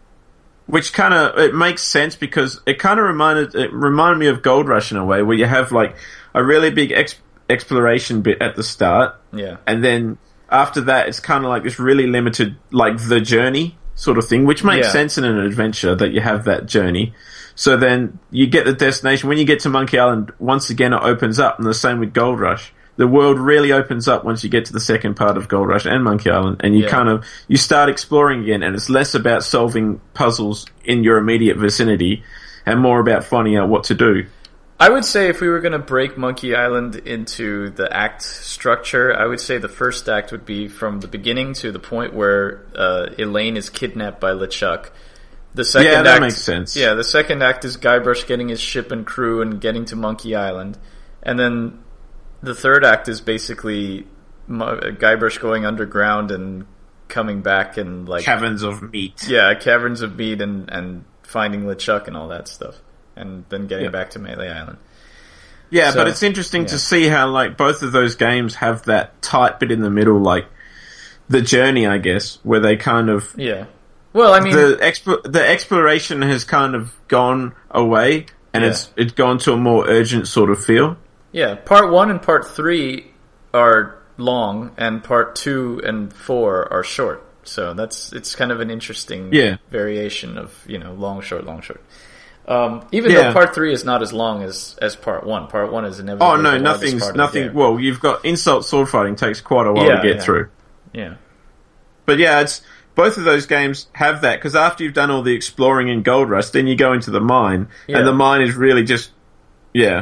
Which kind of, it makes sense because it kind of reminded, it reminded me of Gold Rush in a way, where you have like a really big ex- exploration bit at the start. Yeah. And then after that, it's kind of like this really limited, like the journey sort of thing, which makes yeah. sense in an adventure that you have that journey. So then you get the destination. When you get to Monkey Island, once again, it opens up, and the same with Gold Rush. The world really opens up once you get to the second part of Gold Rush and Monkey Island, and you yeah. kind of, you start exploring again, and it's less about solving puzzles in your immediate vicinity and more about finding out what to do. I would say if we were going to break Monkey Island into the act structure, I would say the first act would be from the beginning to the point where uh, Elaine is kidnapped by LeChuck. The second yeah, that act, makes sense. Yeah, the second act is Guybrush getting his ship and crew and getting to Monkey Island. And then the third act is basically Guybrush going underground and coming back and like... Caverns of Meat. Yeah, Caverns of Meat and, and finding LeChuck and all that stuff. And then getting yeah. back to Melee Island. Yeah, so, but it's interesting yeah. to see how like both of those games have that tight bit in the middle, like the journey, I guess, where they kind of... Yeah. Well, I mean... The, expo- the exploration has kind of gone away, and yeah. it's it's gone to a more urgent sort of feel. Yeah, part one and part three are long, and part two and four are short. So that's it's kind of an interesting yeah. variation of, you know, long, short, long, short. Um, even yeah. though part three is not as long as, as part one. Part one is inevitably Oh no, the longest nothing's part nothing. of the game. Well, you've got insult sword fighting takes quite a while Yeah, to get yeah. through. Yeah. But yeah, it's both of those games have that, because after you've done all the exploring in Gold Rush, then you go into the mine, Yeah. and the mine is really just, yeah,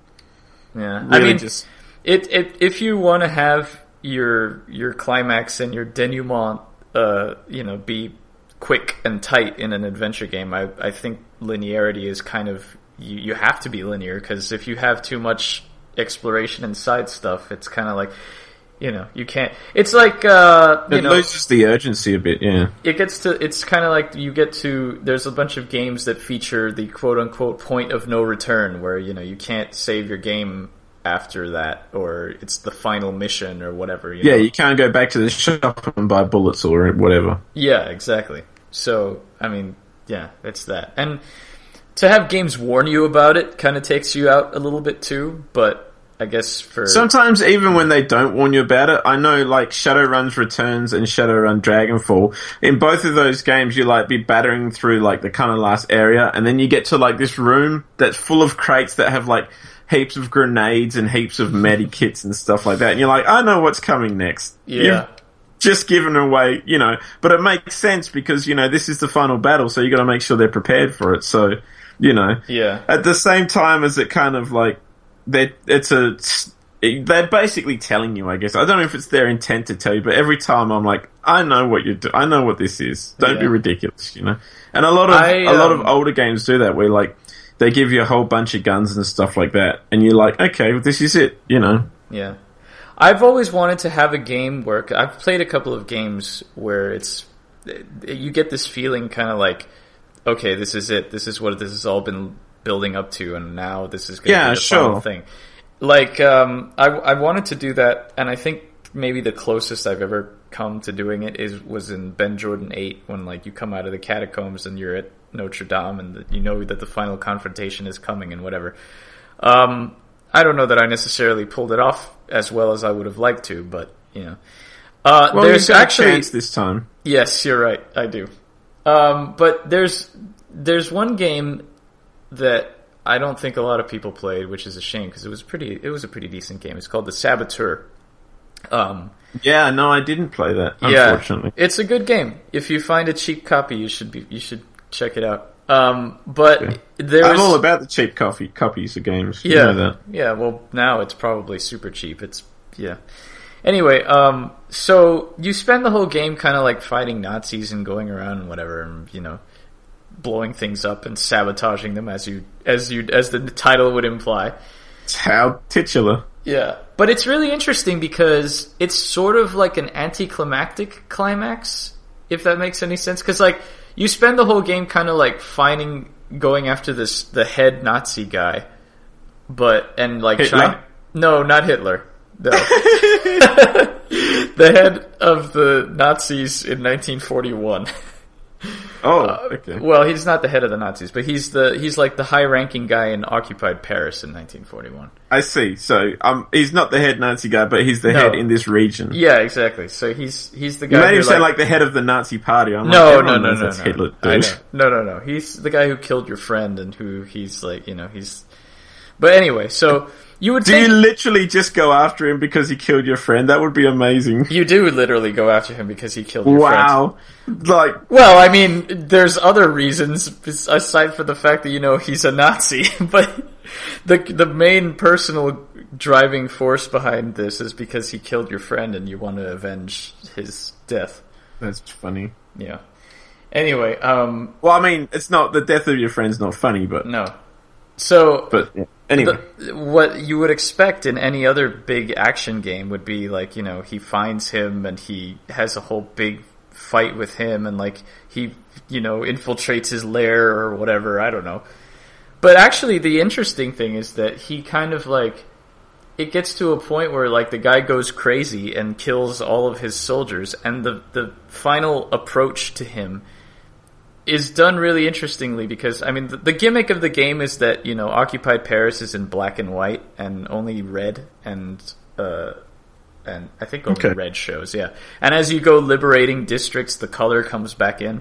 Yeah. really I mean, just. it, it if you want to have your your climax and your denouement, uh, you know, be quick and tight in an adventure game, I I think linearity is kind of you you have to be linear, because if you have too much exploration and side stuff, it's kind of like, you know, you can't. It's like uh, you It know, loses the urgency a bit, yeah. it gets to. It's kind of like you get to. There's a bunch of games that feature the quote unquote point of no return, where you know you can't save your game after that, or it's the final mission or whatever. You Yeah, know? you can't go back to the shop and buy bullets or whatever. Yeah, exactly. So, I mean, yeah, it's that. And to have games warn you about it kind of takes you out a little bit too, but I guess for... Sometimes even when they don't warn you about it, I know like Shadowrun's Returns and Shadowrun Dragonfall, in both of those games you like be battering through like the kind of last area, and then you get to like this room that's full of crates that have like heaps of grenades and heaps of medikits and stuff like that, and you're like, I know what's coming next. Yeah. You've just given away, you know, but it makes sense because, you know, this is the final battle, so you got to make sure they're prepared for it. So, you know, Yeah. at the same time as it kind of like, they it's a they're basically telling you, I guess. I don't know if it's their intent to tell you, but every time I'm like, I know what you do. I know what this is. Don't Yeah. be ridiculous, you know. And a lot of I, a lot um, of older games do that, where like they give you a whole bunch of guns and stuff like that, and you're like, okay, well, this is it, you know. Yeah. I've always wanted to have a game where... I've played a couple of games where it's... You get this feeling kind of like, okay, this is it. This is what this has all been building up to, and now this is going to Yeah, be the sure. final thing. Like, um, I, I wanted to do that, and I think maybe the closest I've ever come to doing it is was in Ben Jordan eight, when like you come out of the catacombs and you're at Notre Dame, and the, you know that the final confrontation is coming and whatever. Um, I don't know that I necessarily pulled it off as well as I would have liked to, but you know, uh, Well, there's you've got actually a chance this time. yes, you're right, I do. Um, but there's there's one game that I don't think a lot of people played, which is a shame because it was pretty. It was a pretty decent game. It's called The Saboteur. Um, Yeah, no, I didn't play that. yeah, Unfortunately, it's a good game. If you find a cheap copy, you should be you should check it out. Um, but Okay. there's I'm all about the cheap coffee copies of games. You yeah, know that. yeah. Well, now it's probably super cheap. It's yeah. Anyway, um, so you spend the whole game kind of like fighting Nazis and going around and whatever, and you know, blowing things up and sabotaging them as you as you as the title would imply. It's how titular. Yeah, but it's really interesting because it's sort of like an anticlimactic climax, if that makes any sense. Because like you spend the whole game kind of like finding, going after this the head Nazi guy, but and like Hitler? trying. No, not Hitler. No. The head of the Nazis in nineteen forty-one. Oh, Uh, okay. Well, he's not the head of the Nazis, but he's the he's like the high-ranking guy in occupied Paris in nineteen forty-one. I see. So, um, he's not the head Nazi guy, but he's the No. head in this region. Yeah, exactly. So he's he's the guy. You made who, him sound like, like the head of the Nazi party. I'm no, like, no, everyone no, knows no, that's no. Hitler, I dude. know. No, no, no. He's the guy who killed your friend, and who he's like, you know, he's. But anyway, so you would Do think you literally just go after him because he killed your friend? That would be amazing. you do literally go after him because he killed your friend. Wow. Like, Well, I mean, there's other reasons aside from the fact that you know he's a Nazi, but the the main personal driving force behind this is because he killed your friend and you want to avenge his death. that's funny. Yeah. Anyway, um, Well, I mean, it's not, the death of your friend's not funny, but, no. So but, yeah. Anyway. the, what you would expect in any other big action game would be like, you know, he finds him and he has a whole big fight with him and like he, you know, infiltrates his lair or whatever, I don't know. But actually the interesting thing is that he kind of like, it gets to a point where like the guy goes crazy and kills all of his soldiers, and the, the final approach to him is done really interestingly because, I mean, the, the gimmick of the game is that, you know, occupied Paris is in black and white and only red and, uh, and I think only Okay. red shows. Yeah, and as you go liberating districts, the color comes back in.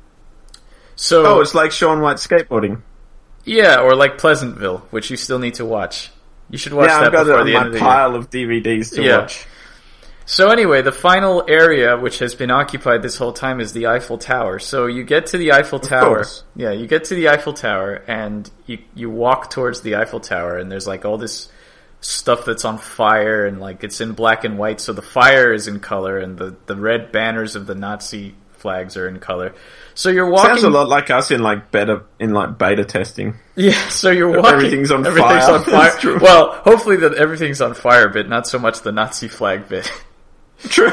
So Oh, it's like Shaun White skateboarding. yeah, or like Pleasantville, which you still need to watch. You should watch Yeah, that I've got it before on the my end of the year. pile of D V Ds to Yeah. watch. So anyway, the final area, which has been occupied this whole time, is the Eiffel Tower. So you get to the Eiffel Tower. course. Yeah, you get to the Eiffel Tower, and you you walk towards the Eiffel Tower, and there's like all this stuff that's on fire, and like it's in black and white, so the fire is in color, and the, the red banners of the Nazi flags are in color. So you're walking. Sounds a lot like us in like beta in like beta testing. Yeah, so you're walking. Everything's on everything's fire. on fire. That's true. Well, hopefully that everything's on fire bit, not so much the Nazi flag bit. True.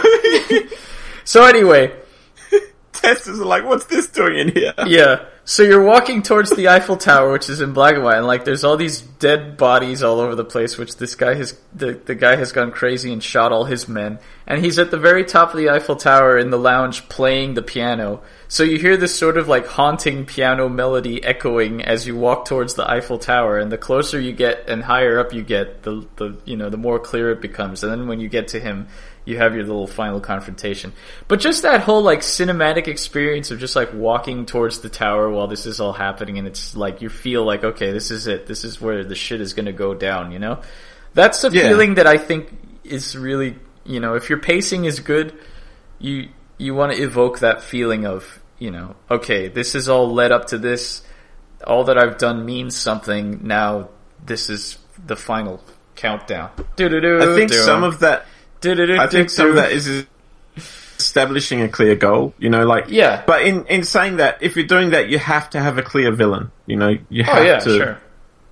So anyway, Testers are like, what's this doing in here? yeah. So you're walking towards the Eiffel Tower, which is in black and white, and like there's all these dead bodies all over the place, which this guy has the, the guy has gone crazy and shot all his men. And he's at the very top of the Eiffel Tower in the lounge playing the piano. So you hear this sort of like haunting piano melody echoing as you walk towards the Eiffel Tower, and the closer you get and higher up you get, the the you know, the more clear it becomes. And then when you get to him, you have your little final confrontation. But just that whole like cinematic experience of just like walking towards the tower while this is all happening, and it's like you feel like, okay, this is it. This is where the shit is going to go down, you know? That's a Yeah. feeling that I think is really, you know, if your pacing is good, you you want to evoke that feeling of, you know, okay, this is all led up to this. All that I've done means something. Now this is the final countdown. I think some of that I think some of that is establishing a clear goal, you know, like, Yeah. but in, in saying that, if you're doing that, you have to have a clear villain, you know, you have Oh yeah, to, sure.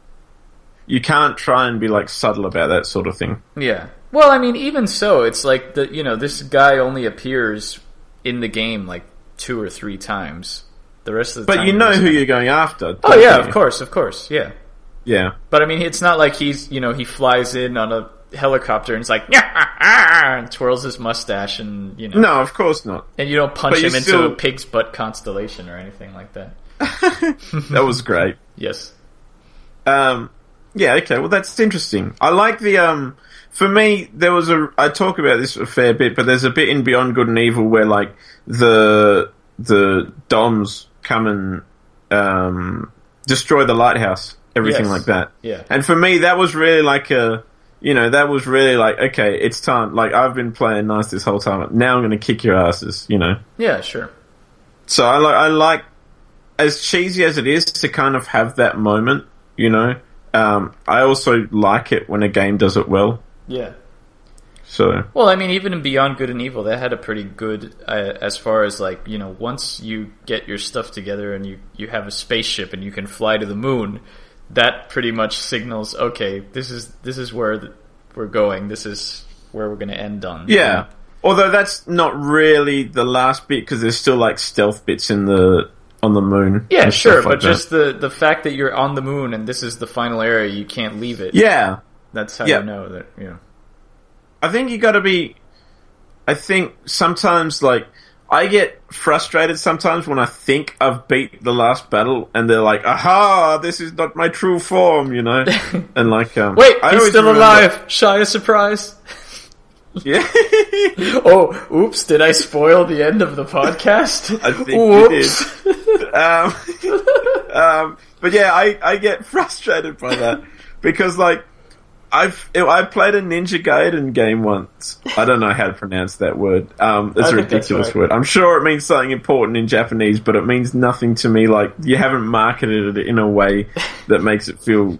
you can't try and be like subtle about that sort of thing. Yeah. Well, I mean, even so, it's like the you know this guy only appears in the game like two or three times. The rest of the But time, you know he's- who you're going after. Oh don't yeah, you? of course, of course, yeah. Yeah. But I mean, it's not like he's you know he flies in on a helicopter and it's like "Nyah, ah, ah," and twirls his mustache and you know No, of course not. and you don't punch But you him into still- a pig's butt constellation or anything like that. That was great. Yes. Um, yeah, okay, well that's interesting. I like the, um, for me, there was a, I talk about this a fair bit, but there's a bit in Beyond Good and Evil where like the, the Doms come and, um, destroy the lighthouse, everything Yes. like that. Yeah. And for me, that was really like a, you know, that was really like, okay, it's time, like I've been playing nice this whole time, now I'm gonna kick your asses, you know? Yeah, sure. So I like, I like, as cheesy as it is to kind of have that moment, you know, um, I also like it when a game does it well. Yeah. So Well, I mean, even in Beyond Good and Evil, that had a pretty good, uh, as far as like, you know, once you get your stuff together and you, you have a spaceship and you can fly to the moon, that pretty much signals, okay, this is, this is where the, we're going, this is where we're gonna end on. yeah, although that's not really the last bit because there's still like stealth bits in the on the moon. Yeah, and sure, stuff like but just the, the fact that you're on the moon and this is the final area, you can't leave it. that. yeah. That's how Yeah. you know that, you know. I think you got to be. I think sometimes, like, I get frustrated sometimes when I think I've beat the last battle, and they're like, "Aha! This is not my true form," you know. And like, um, Wait, I he's always still remember- alive! Shy a surprise! Yeah, Oh, oops, did I spoil the end of the podcast? I think Whoops. you did. um, um, but yeah, I, I get frustrated by that because like I've I played a Ninja Gaiden game once. I don't know how to pronounce that word. Um, it's I a think that's ridiculous right. word. I'm sure it means something important in Japanese, but it means nothing to me. Like you haven't marketed it in a way that makes it feel,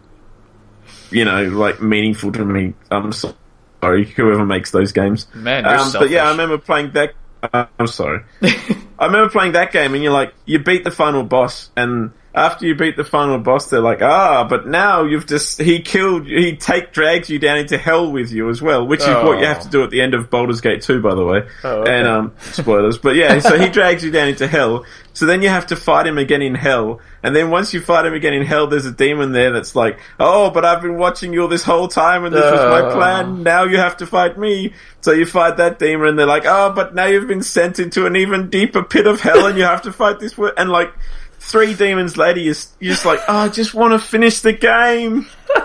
you know, like meaningful to me. I'm so- sorry, whoever makes those games. Man, you're um, but yeah, I selfish. remember playing that. Uh, I'm sorry. I remember playing that game, and you're like, you beat the final boss, and after you beat the final boss, they're like, ah, but now you've just he killed, he take drags you down into hell with you as well, which is Oh. what you have to do at the end of Baldur's Gate two, by the way. Oh, okay. And um, spoilers, but yeah, so he drags you down into hell. So then you have to fight him again in hell, and then once you fight him again in hell, there's a demon there that's like, oh, but I've been watching you all this whole time, and this was my Oh. plan. Now you have to fight me. So you fight that demon, and they're like, oh, but now you've been sent into an even deeper pit of hell, and you have to fight this. wo-" And like three demons later, you're, you're just like, oh, I just want to finish the game.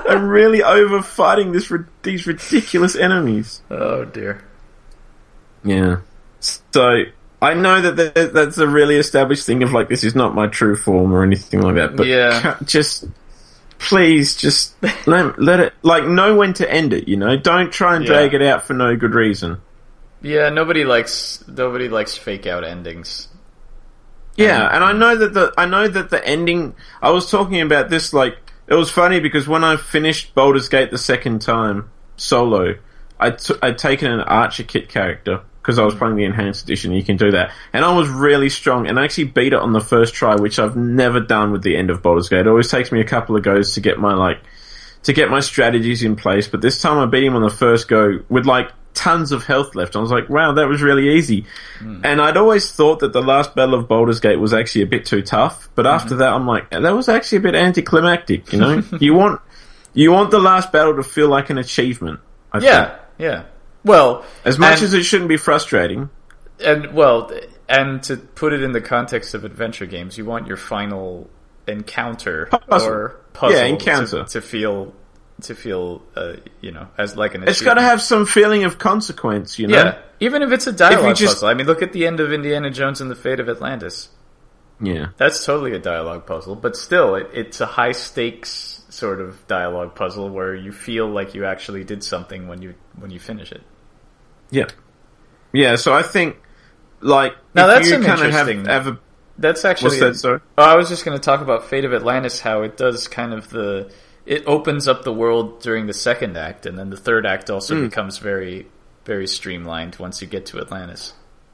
I'm really over fighting this these ridiculous enemies. Oh dear. Yeah. So I know that there, that's a really established thing of like this is not my true form or anything like that. But yeah. just please, just let, let it like know when to end it. You know, don't try and drag yeah. it out for no good reason. Yeah, nobody likes nobody likes fake out endings. Yeah, and I know that the I know that the ending. I was talking about this like it was funny because when I finished Baldur's Gate the second time solo, I t- I'd taken an Archer kit character because I was playing the enhanced edition. You can do that, and I was really strong and I actually beat it on the first try, which I've never done with the end of Baldur's Gate. It always takes me a couple of goes to get my like to get my strategies in place, but this time I beat him on the first go with like tons of health left. I was like, wow, that was really easy. Mm. And I'd always thought that the last battle of Baldur's Gate was actually a bit too tough, but mm-hmm. after that I'm like, that was actually a bit anticlimactic, you know? you want you want the last battle to feel like an achievement. I yeah, think. yeah. Well, as much and, as it shouldn't be frustrating. And well, and to put it in the context of adventure games, you want your final encounter puzzle. or puzzle yeah, encounter. To, to feel to feel uh, you know, as like an it's got to have some feeling of consequence, you know. Yeah, even if it's a dialogue just... puzzle. I mean, look at the end of Indiana Jones and the Fate of Atlantis. Yeah, that's totally a dialogue puzzle, but still, it, it's a high stakes sort of dialogue puzzle where you feel like you actually did something when you when you finish it. Yeah, yeah. So I think like now that's you an kind of interesting. Have, have a, that's actually. What's that, sorry? Oh, I was just going to talk about Fate of Atlantis. How it does kind of the. It opens up the world during the second act, and then the third act also mm. becomes very, very streamlined once you get to Atlantis.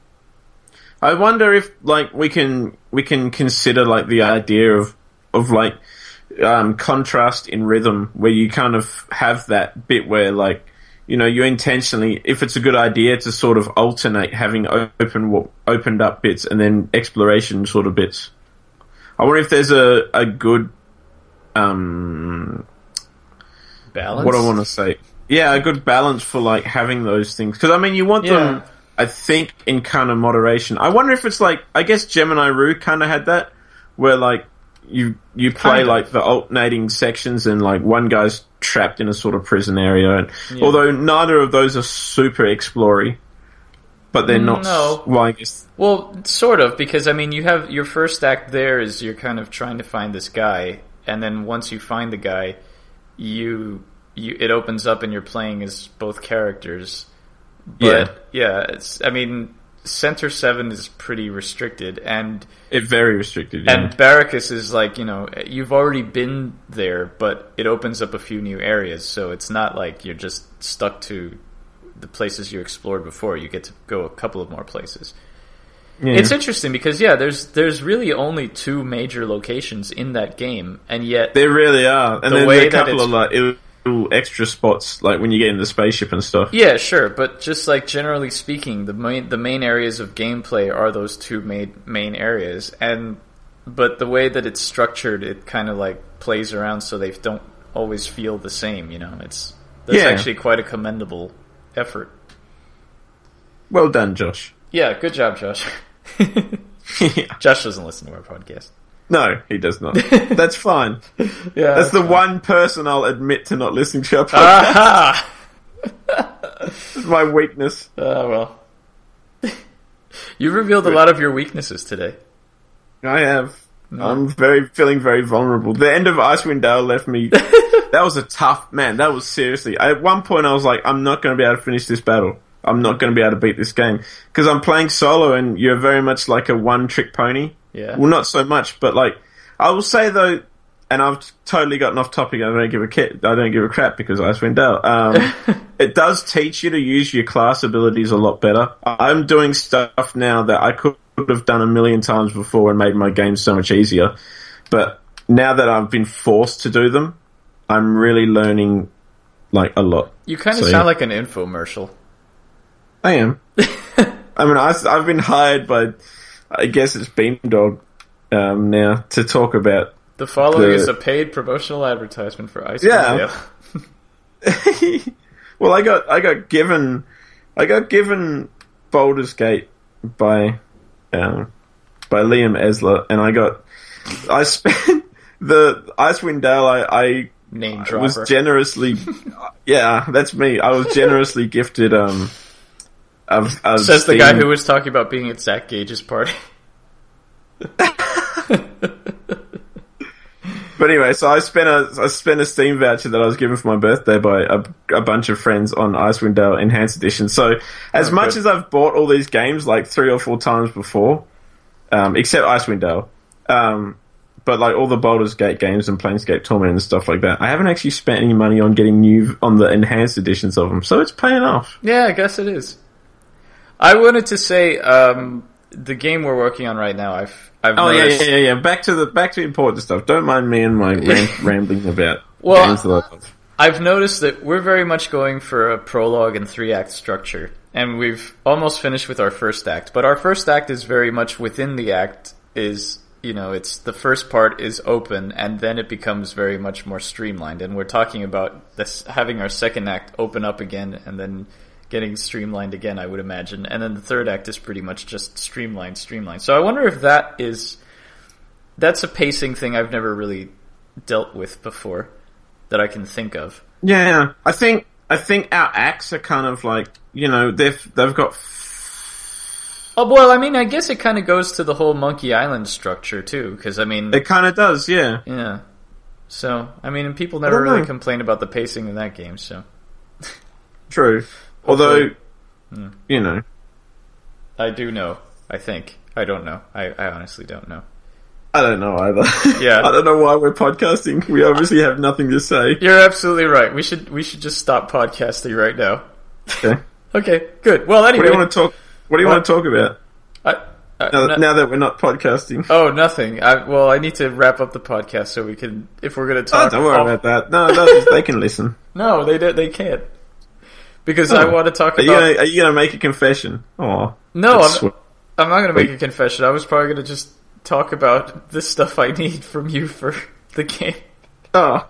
I wonder if, like, we can we can consider like the idea of of like um, contrast in rhythm, where you kind of have that bit where, like, you know, you intentionally, if it's a good idea to sort of alternate having open opened up bits and then exploration sort of bits. I wonder if there's a a good um balance. What I want to say, yeah, a good balance for like having those things, because I mean, you want yeah. them, I think, in kind of moderation. I wonder if it's like, I guess Gemini Rue kind of had that, where like you you play kind of. like the alternating sections, and like one guy's trapped in a sort of prison area, and yeah. although neither of those are super explory, but they're not. No. Well, I guess. Well, sort of, because I mean, you have your first act there is you're kind of trying to find this guy. And then once you find the guy, you you it opens up and you're playing as both characters. But yeah, yeah it's I mean, Center Seven is pretty restricted, and it very restricted. Yeah. And Barracus is like, you know, you've already been there, but it opens up a few new areas, so it's not like you're just stuck to the places you explored before. You get to go a couple of more places. Yeah. It's interesting because yeah, there's there's really only two major locations in that game, and yet there really are. And the then way there are a couple that of like little extra spots, like when you get in the spaceship and stuff. Yeah, sure, but just like generally speaking, the main the main areas of gameplay are those two main main areas, and but the way that it's structured, it kind of like plays around so they don't always feel the same. You know, it's that's yeah. actually quite a commendable effort. Well done, Josh. Yeah, good job, Josh. yeah. Josh doesn't listen to our podcast. No, he does not. That's fine. yeah, that's, that's the fine. one person I'll admit to not listening to our podcast. It's my weakness. Oh, well. You revealed a lot of your weaknesses today. I have. No. I'm very feeling very vulnerable. The end of Icewind Dale left me. That was a tough man. That was seriously. At one point, I was like, I'm not going to be able to finish this battle. I'm not going to be able to beat this game because I'm playing solo, and you're very much like a one-trick pony. Yeah. Well, not so much, but like I will say though, and I've totally gotten off topic. I don't give a kit. I don't give a crap because Icewind Dale. Um, it does teach you to use your class abilities a lot better. I'm doing stuff now that I could have done a million times before and made my game so much easier. But now that I've been forced to do them, I'm really learning like a lot. You kind of so, sound yeah. like an infomercial. I am. I mean, I, I've been hired by, I guess it's Beamdog um, now to talk about. The following the... is a paid promotional advertisement for Icewind yeah. Well, I got I got given I got given Baldur's Gate by um, by Liam Esler, and I got I spent the Icewind Dale. I, I name I dropper. was generously, yeah, that's me. I was generously gifted. Um, of, of Says the Steam. guy who was talking about being at Zach Gage's party. But anyway, so I spent a I spent a Steam voucher that I was given for my birthday by a, a bunch of friends on Icewind Dale Enhanced Edition. So as Oh, much good. as I've bought all these games like three or four times before, um, except Icewind Dale, um, but like all the Baldur's Gate games and Planescape Torment and stuff like that, I haven't actually spent any money on getting new on the enhanced editions of them. So it's paying off. Yeah, I guess it is. I wanted to say um, the game we're working on right now. I've I've Oh yeah, noticed, yeah, yeah, yeah. Back to the back to important stuff. Don't mind me and my ram- rambling about Well, games that I love. I've noticed that we're very much going for a prologue and three act structure, and we've almost finished with our first act. But our first act is very much within the act. Is you know, it's the first part is open, and then it becomes very much more streamlined. And we're talking about this having our second act open up again, and then getting streamlined again, I would imagine. And then the third act is pretty much just streamlined, streamlined. So I wonder if that is, that's a pacing thing I've never really dealt with before that I can think of. Yeah, yeah. I think I think our acts are kind of like, you know, they've they've got. Oh, well, I mean, I guess it kind of goes to the whole Monkey Island structure, too, because, I mean... It kind of does, yeah. Yeah. So, I mean, and people never don't really know. complain about the pacing in that game, so... True. Although, Hmm. you know, I do know, I think. I don't know. I, I honestly don't know. I don't know either. Yeah. I don't know why we're podcasting. We obviously have nothing to say. You're absolutely right. We should we should just stop podcasting right now. Okay. Okay, good. Well, What anyway... do you want to talk? What do you What? want to talk about I, I, now, no- now that we're not podcasting? Oh, nothing. I, well, I need to wrap up the podcast so we can, if we're going to Oh, talk... don't worry I'll- about that. No, no, just- they can listen. No, they don't- they can't. Because Oh. I want to talk Are you about... gonna, are you gonna make a confession? Oh, No, that's I'm, sweet. I'm not going to make Wait. a confession. I was probably going to just talk about the stuff I need from you for the game. Oh.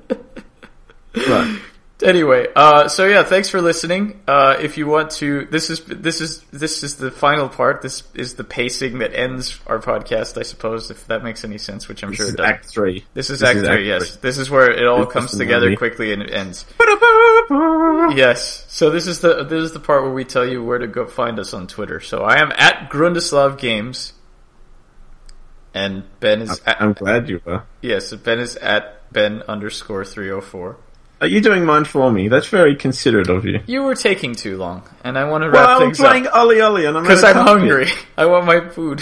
Right. Anyway, uh, so yeah, thanks for listening. Uh, if you want to, this is this is this is the final part. This is the pacing that ends our podcast, I suppose, if that makes any sense, which I'm This sure is it does. Act Three. This is this Act is Three. Act Yes, Three. this is where it all This is comes the together movie. quickly and it ends. Yes. So this is the this is the part where we tell you where to go find us on Twitter. So I am at Grundislav Games, and Ben is at, I'm glad you were. yes, Ben is at Ben underscore three oh four. Are you doing mine for me? That's very considerate of you. You were taking too long, and I want to wrap Well, I'm things playing up Ollie Ollie, and I'm because at a I'm tough hungry. bit. I want my food.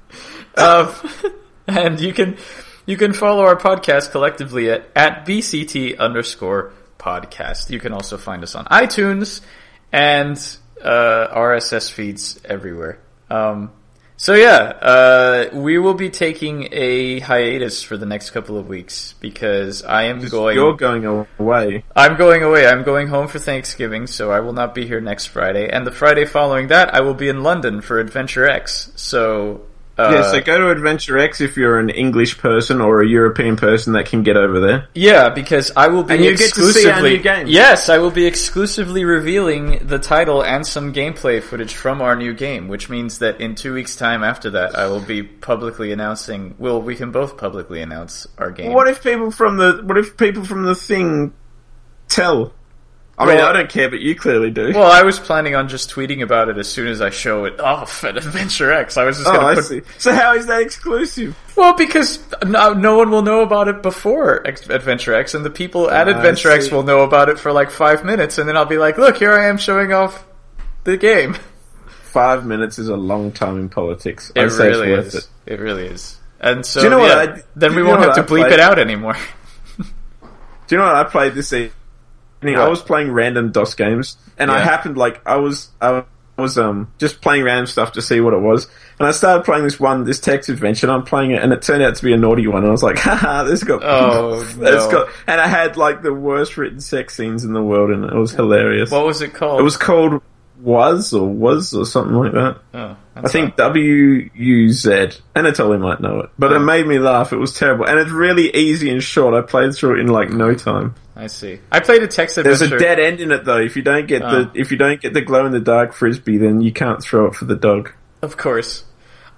um, and you can you can follow our podcast collectively at at B C T underscore podcast. You can also find us on iTunes and uh, R S S feeds everywhere. Um, so yeah, uh, we will be taking a hiatus for the next couple of weeks because I am going. You're going away. I'm going away. I'm going home for Thanksgiving, so I will not be here next Friday. And the Friday following that, I will be in London for Adventure X. So, uh, yeah, so go to Adventure X if you're an English person or a European person that can get over there. yeah, because I will be And you get to exclusively. see our new game. Yes, I will be exclusively revealing the title and some gameplay footage from our new game, which means that in two weeks' time after that, I will be publicly announcing. Well, we can both publicly announce our game. What if people from the What if people from the thing tell? I mean, Well- I don't care, but you clearly do. Well, I was planning on just tweeting about it as soon as I show it off at Adventure X. I was just oh, going I to put see. So how is that exclusive? Well, because no, no one will know about it before X- Adventure X, and the people at Ah, I Adventure X see. will know about it for like five minutes, and then I'll be like, look, here I am showing off the game. Five minutes is a long time in politics. It I'd say really it's worth is. it. It really is. And so, Do you know what yeah, I- then do we you won't know have to what I bleep played? it out anymore. Do you know what I played this evening? I What? was playing random DOS games, and I Yeah. happened like I was I was um just playing random stuff to see what it was, and I started playing this one, this text adventure, and I'm playing it, and it turned out to be a naughty one. And I was like, haha, this got Oh, it's no. got, and I had like the worst written sex scenes in the world, and it was hilarious. What was it called? It was called Was or Was or something like that. Oh, I that's think not- W U Z. Anatoly might know it. But it made me laugh. It was terrible. And it's really easy and short. I played through it in like no time. I see. I played a text There's adventure. a dead end in it though. If you don't get Oh. the if you don't get the glow in the dark frisbee, then you can't throw it for the dog. Of course.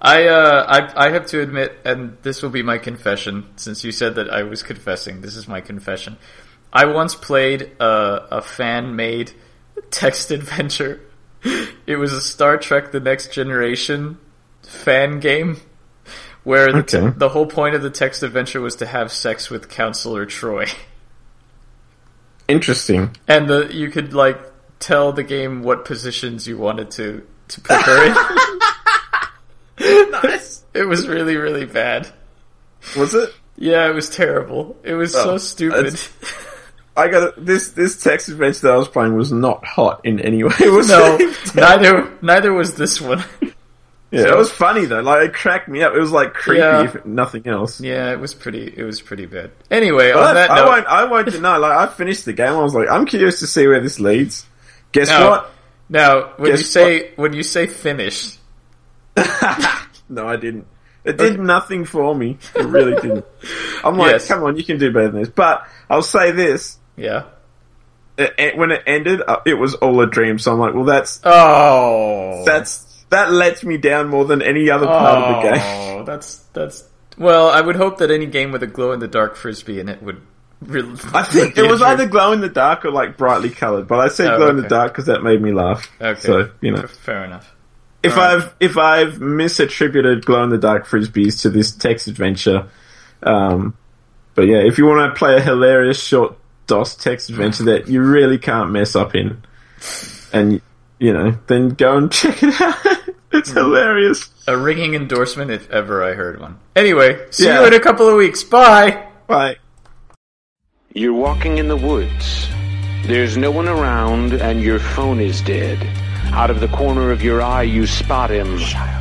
I, uh, I I have to admit, and this will be my confession, since you said that I was confessing, this is my confession. I once played a, a fan-made text adventure. It was a Star Trek The Next Generation fan game, where the, Okay. t- the whole point of the text adventure was to have sex with Counselor Troy. Interesting. And the you could, like, tell the game what positions you wanted to, to put her in. Nice. It was really, really bad. Was it? Yeah, it was terrible. It was Oh, so stupid. it's- I got this. This text adventure that I was playing was not hot in any way. It was No, neither neither was this one. Yeah, it was funny though. Like it cracked me up. It was like creepy, Yeah. if nothing else. Yeah, it was pretty. It was pretty bad. Anyway, But on I, that I note, won't. I won't deny. Like I finished the game. I was like, I'm curious to see where this leads. Guess now, what? now when Guess you say when you say finish, No, I didn't. It did nothing for me. It really didn't. I'm like, Yes. come on, you can do better than this. But I'll say this: yeah. it, it- when it ended, uh, it was all a dream. So I'm like, well, that's Oh, that's that lets me down more than any other part of the game. Oh, that's that's. Well, I would hope that any game with a glow in the dark frisbee in it would really. I think it was either glow in the dark or like brightly coloured, but I said Oh, glow in the okay. dark because that made me laugh. Okay, So you know, fair enough. if Alright. I've if I've misattributed glow in the dark frisbees to this text adventure, um, but yeah, if you want to play a hilarious short DOS text adventure that you really can't mess up in, and you know, then go and check it out. It's hilarious. A ringing endorsement if ever I heard one. Anyway, see Yeah. you in a couple of weeks. Bye. Bye. You're walking in the woods. There's no one around, and your phone is dead. Out of the corner of your eye, you spot him.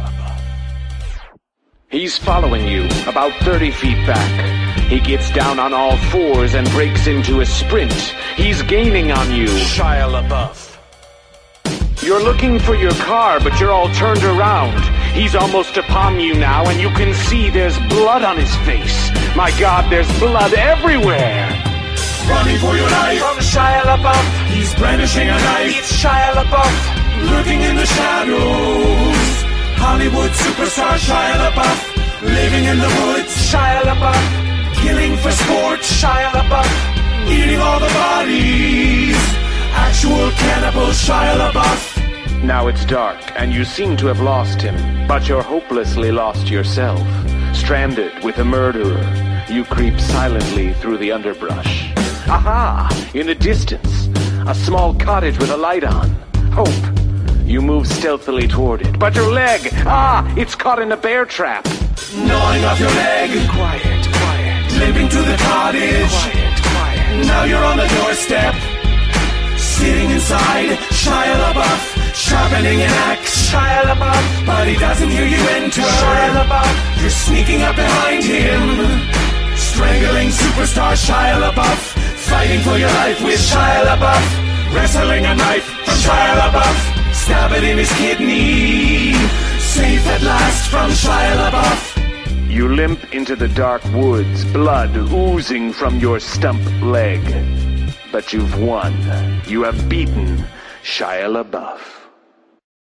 He's following you, about thirty feet back. He gets down on all fours and breaks into a sprint. He's gaining on you. Shia LaBeouf. You're looking for your car, but you're all turned around. He's almost upon you now, and you can see there's blood on his face. My God, there's blood everywhere. Running for your life from Shia LaBeouf. He's brandishing a knife. It's Shia LaBeouf. Lurking in the shadows. Hollywood superstar Shia LaBeouf. Living in the woods. Shia LaBeouf. Killing for sport. Shia LaBeouf. Eating all the bodies. Actual cannibal Shia LaBeouf. Now it's dark, and you seem to have lost him, but you're hopelessly lost yourself. Stranded with a murderer, you creep silently through the underbrush. Aha! In the distance, a small cottage with a light on. Hope. You move stealthily toward it, but your leg! Ah! It's caught in a bear trap. Gnawing off your leg. Quiet, quiet. Limping to the cottage. Quiet, quiet. Now you're on the doorstep. Sitting inside, Shia LaBeouf, sharpening an axe, Shia LaBeouf, but he doesn't hear you enter, Shia LaBeouf, you're sneaking up behind him, strangling superstar Shia LaBeouf, fighting for your life with Shia LaBeouf, wrestling a knife from Shia LaBeouf, stab it in his kidney, safe at last from Shia LaBeouf. You limp into the dark woods, blood oozing from your stump leg. But you've won. You have beaten Shia LaBeouf.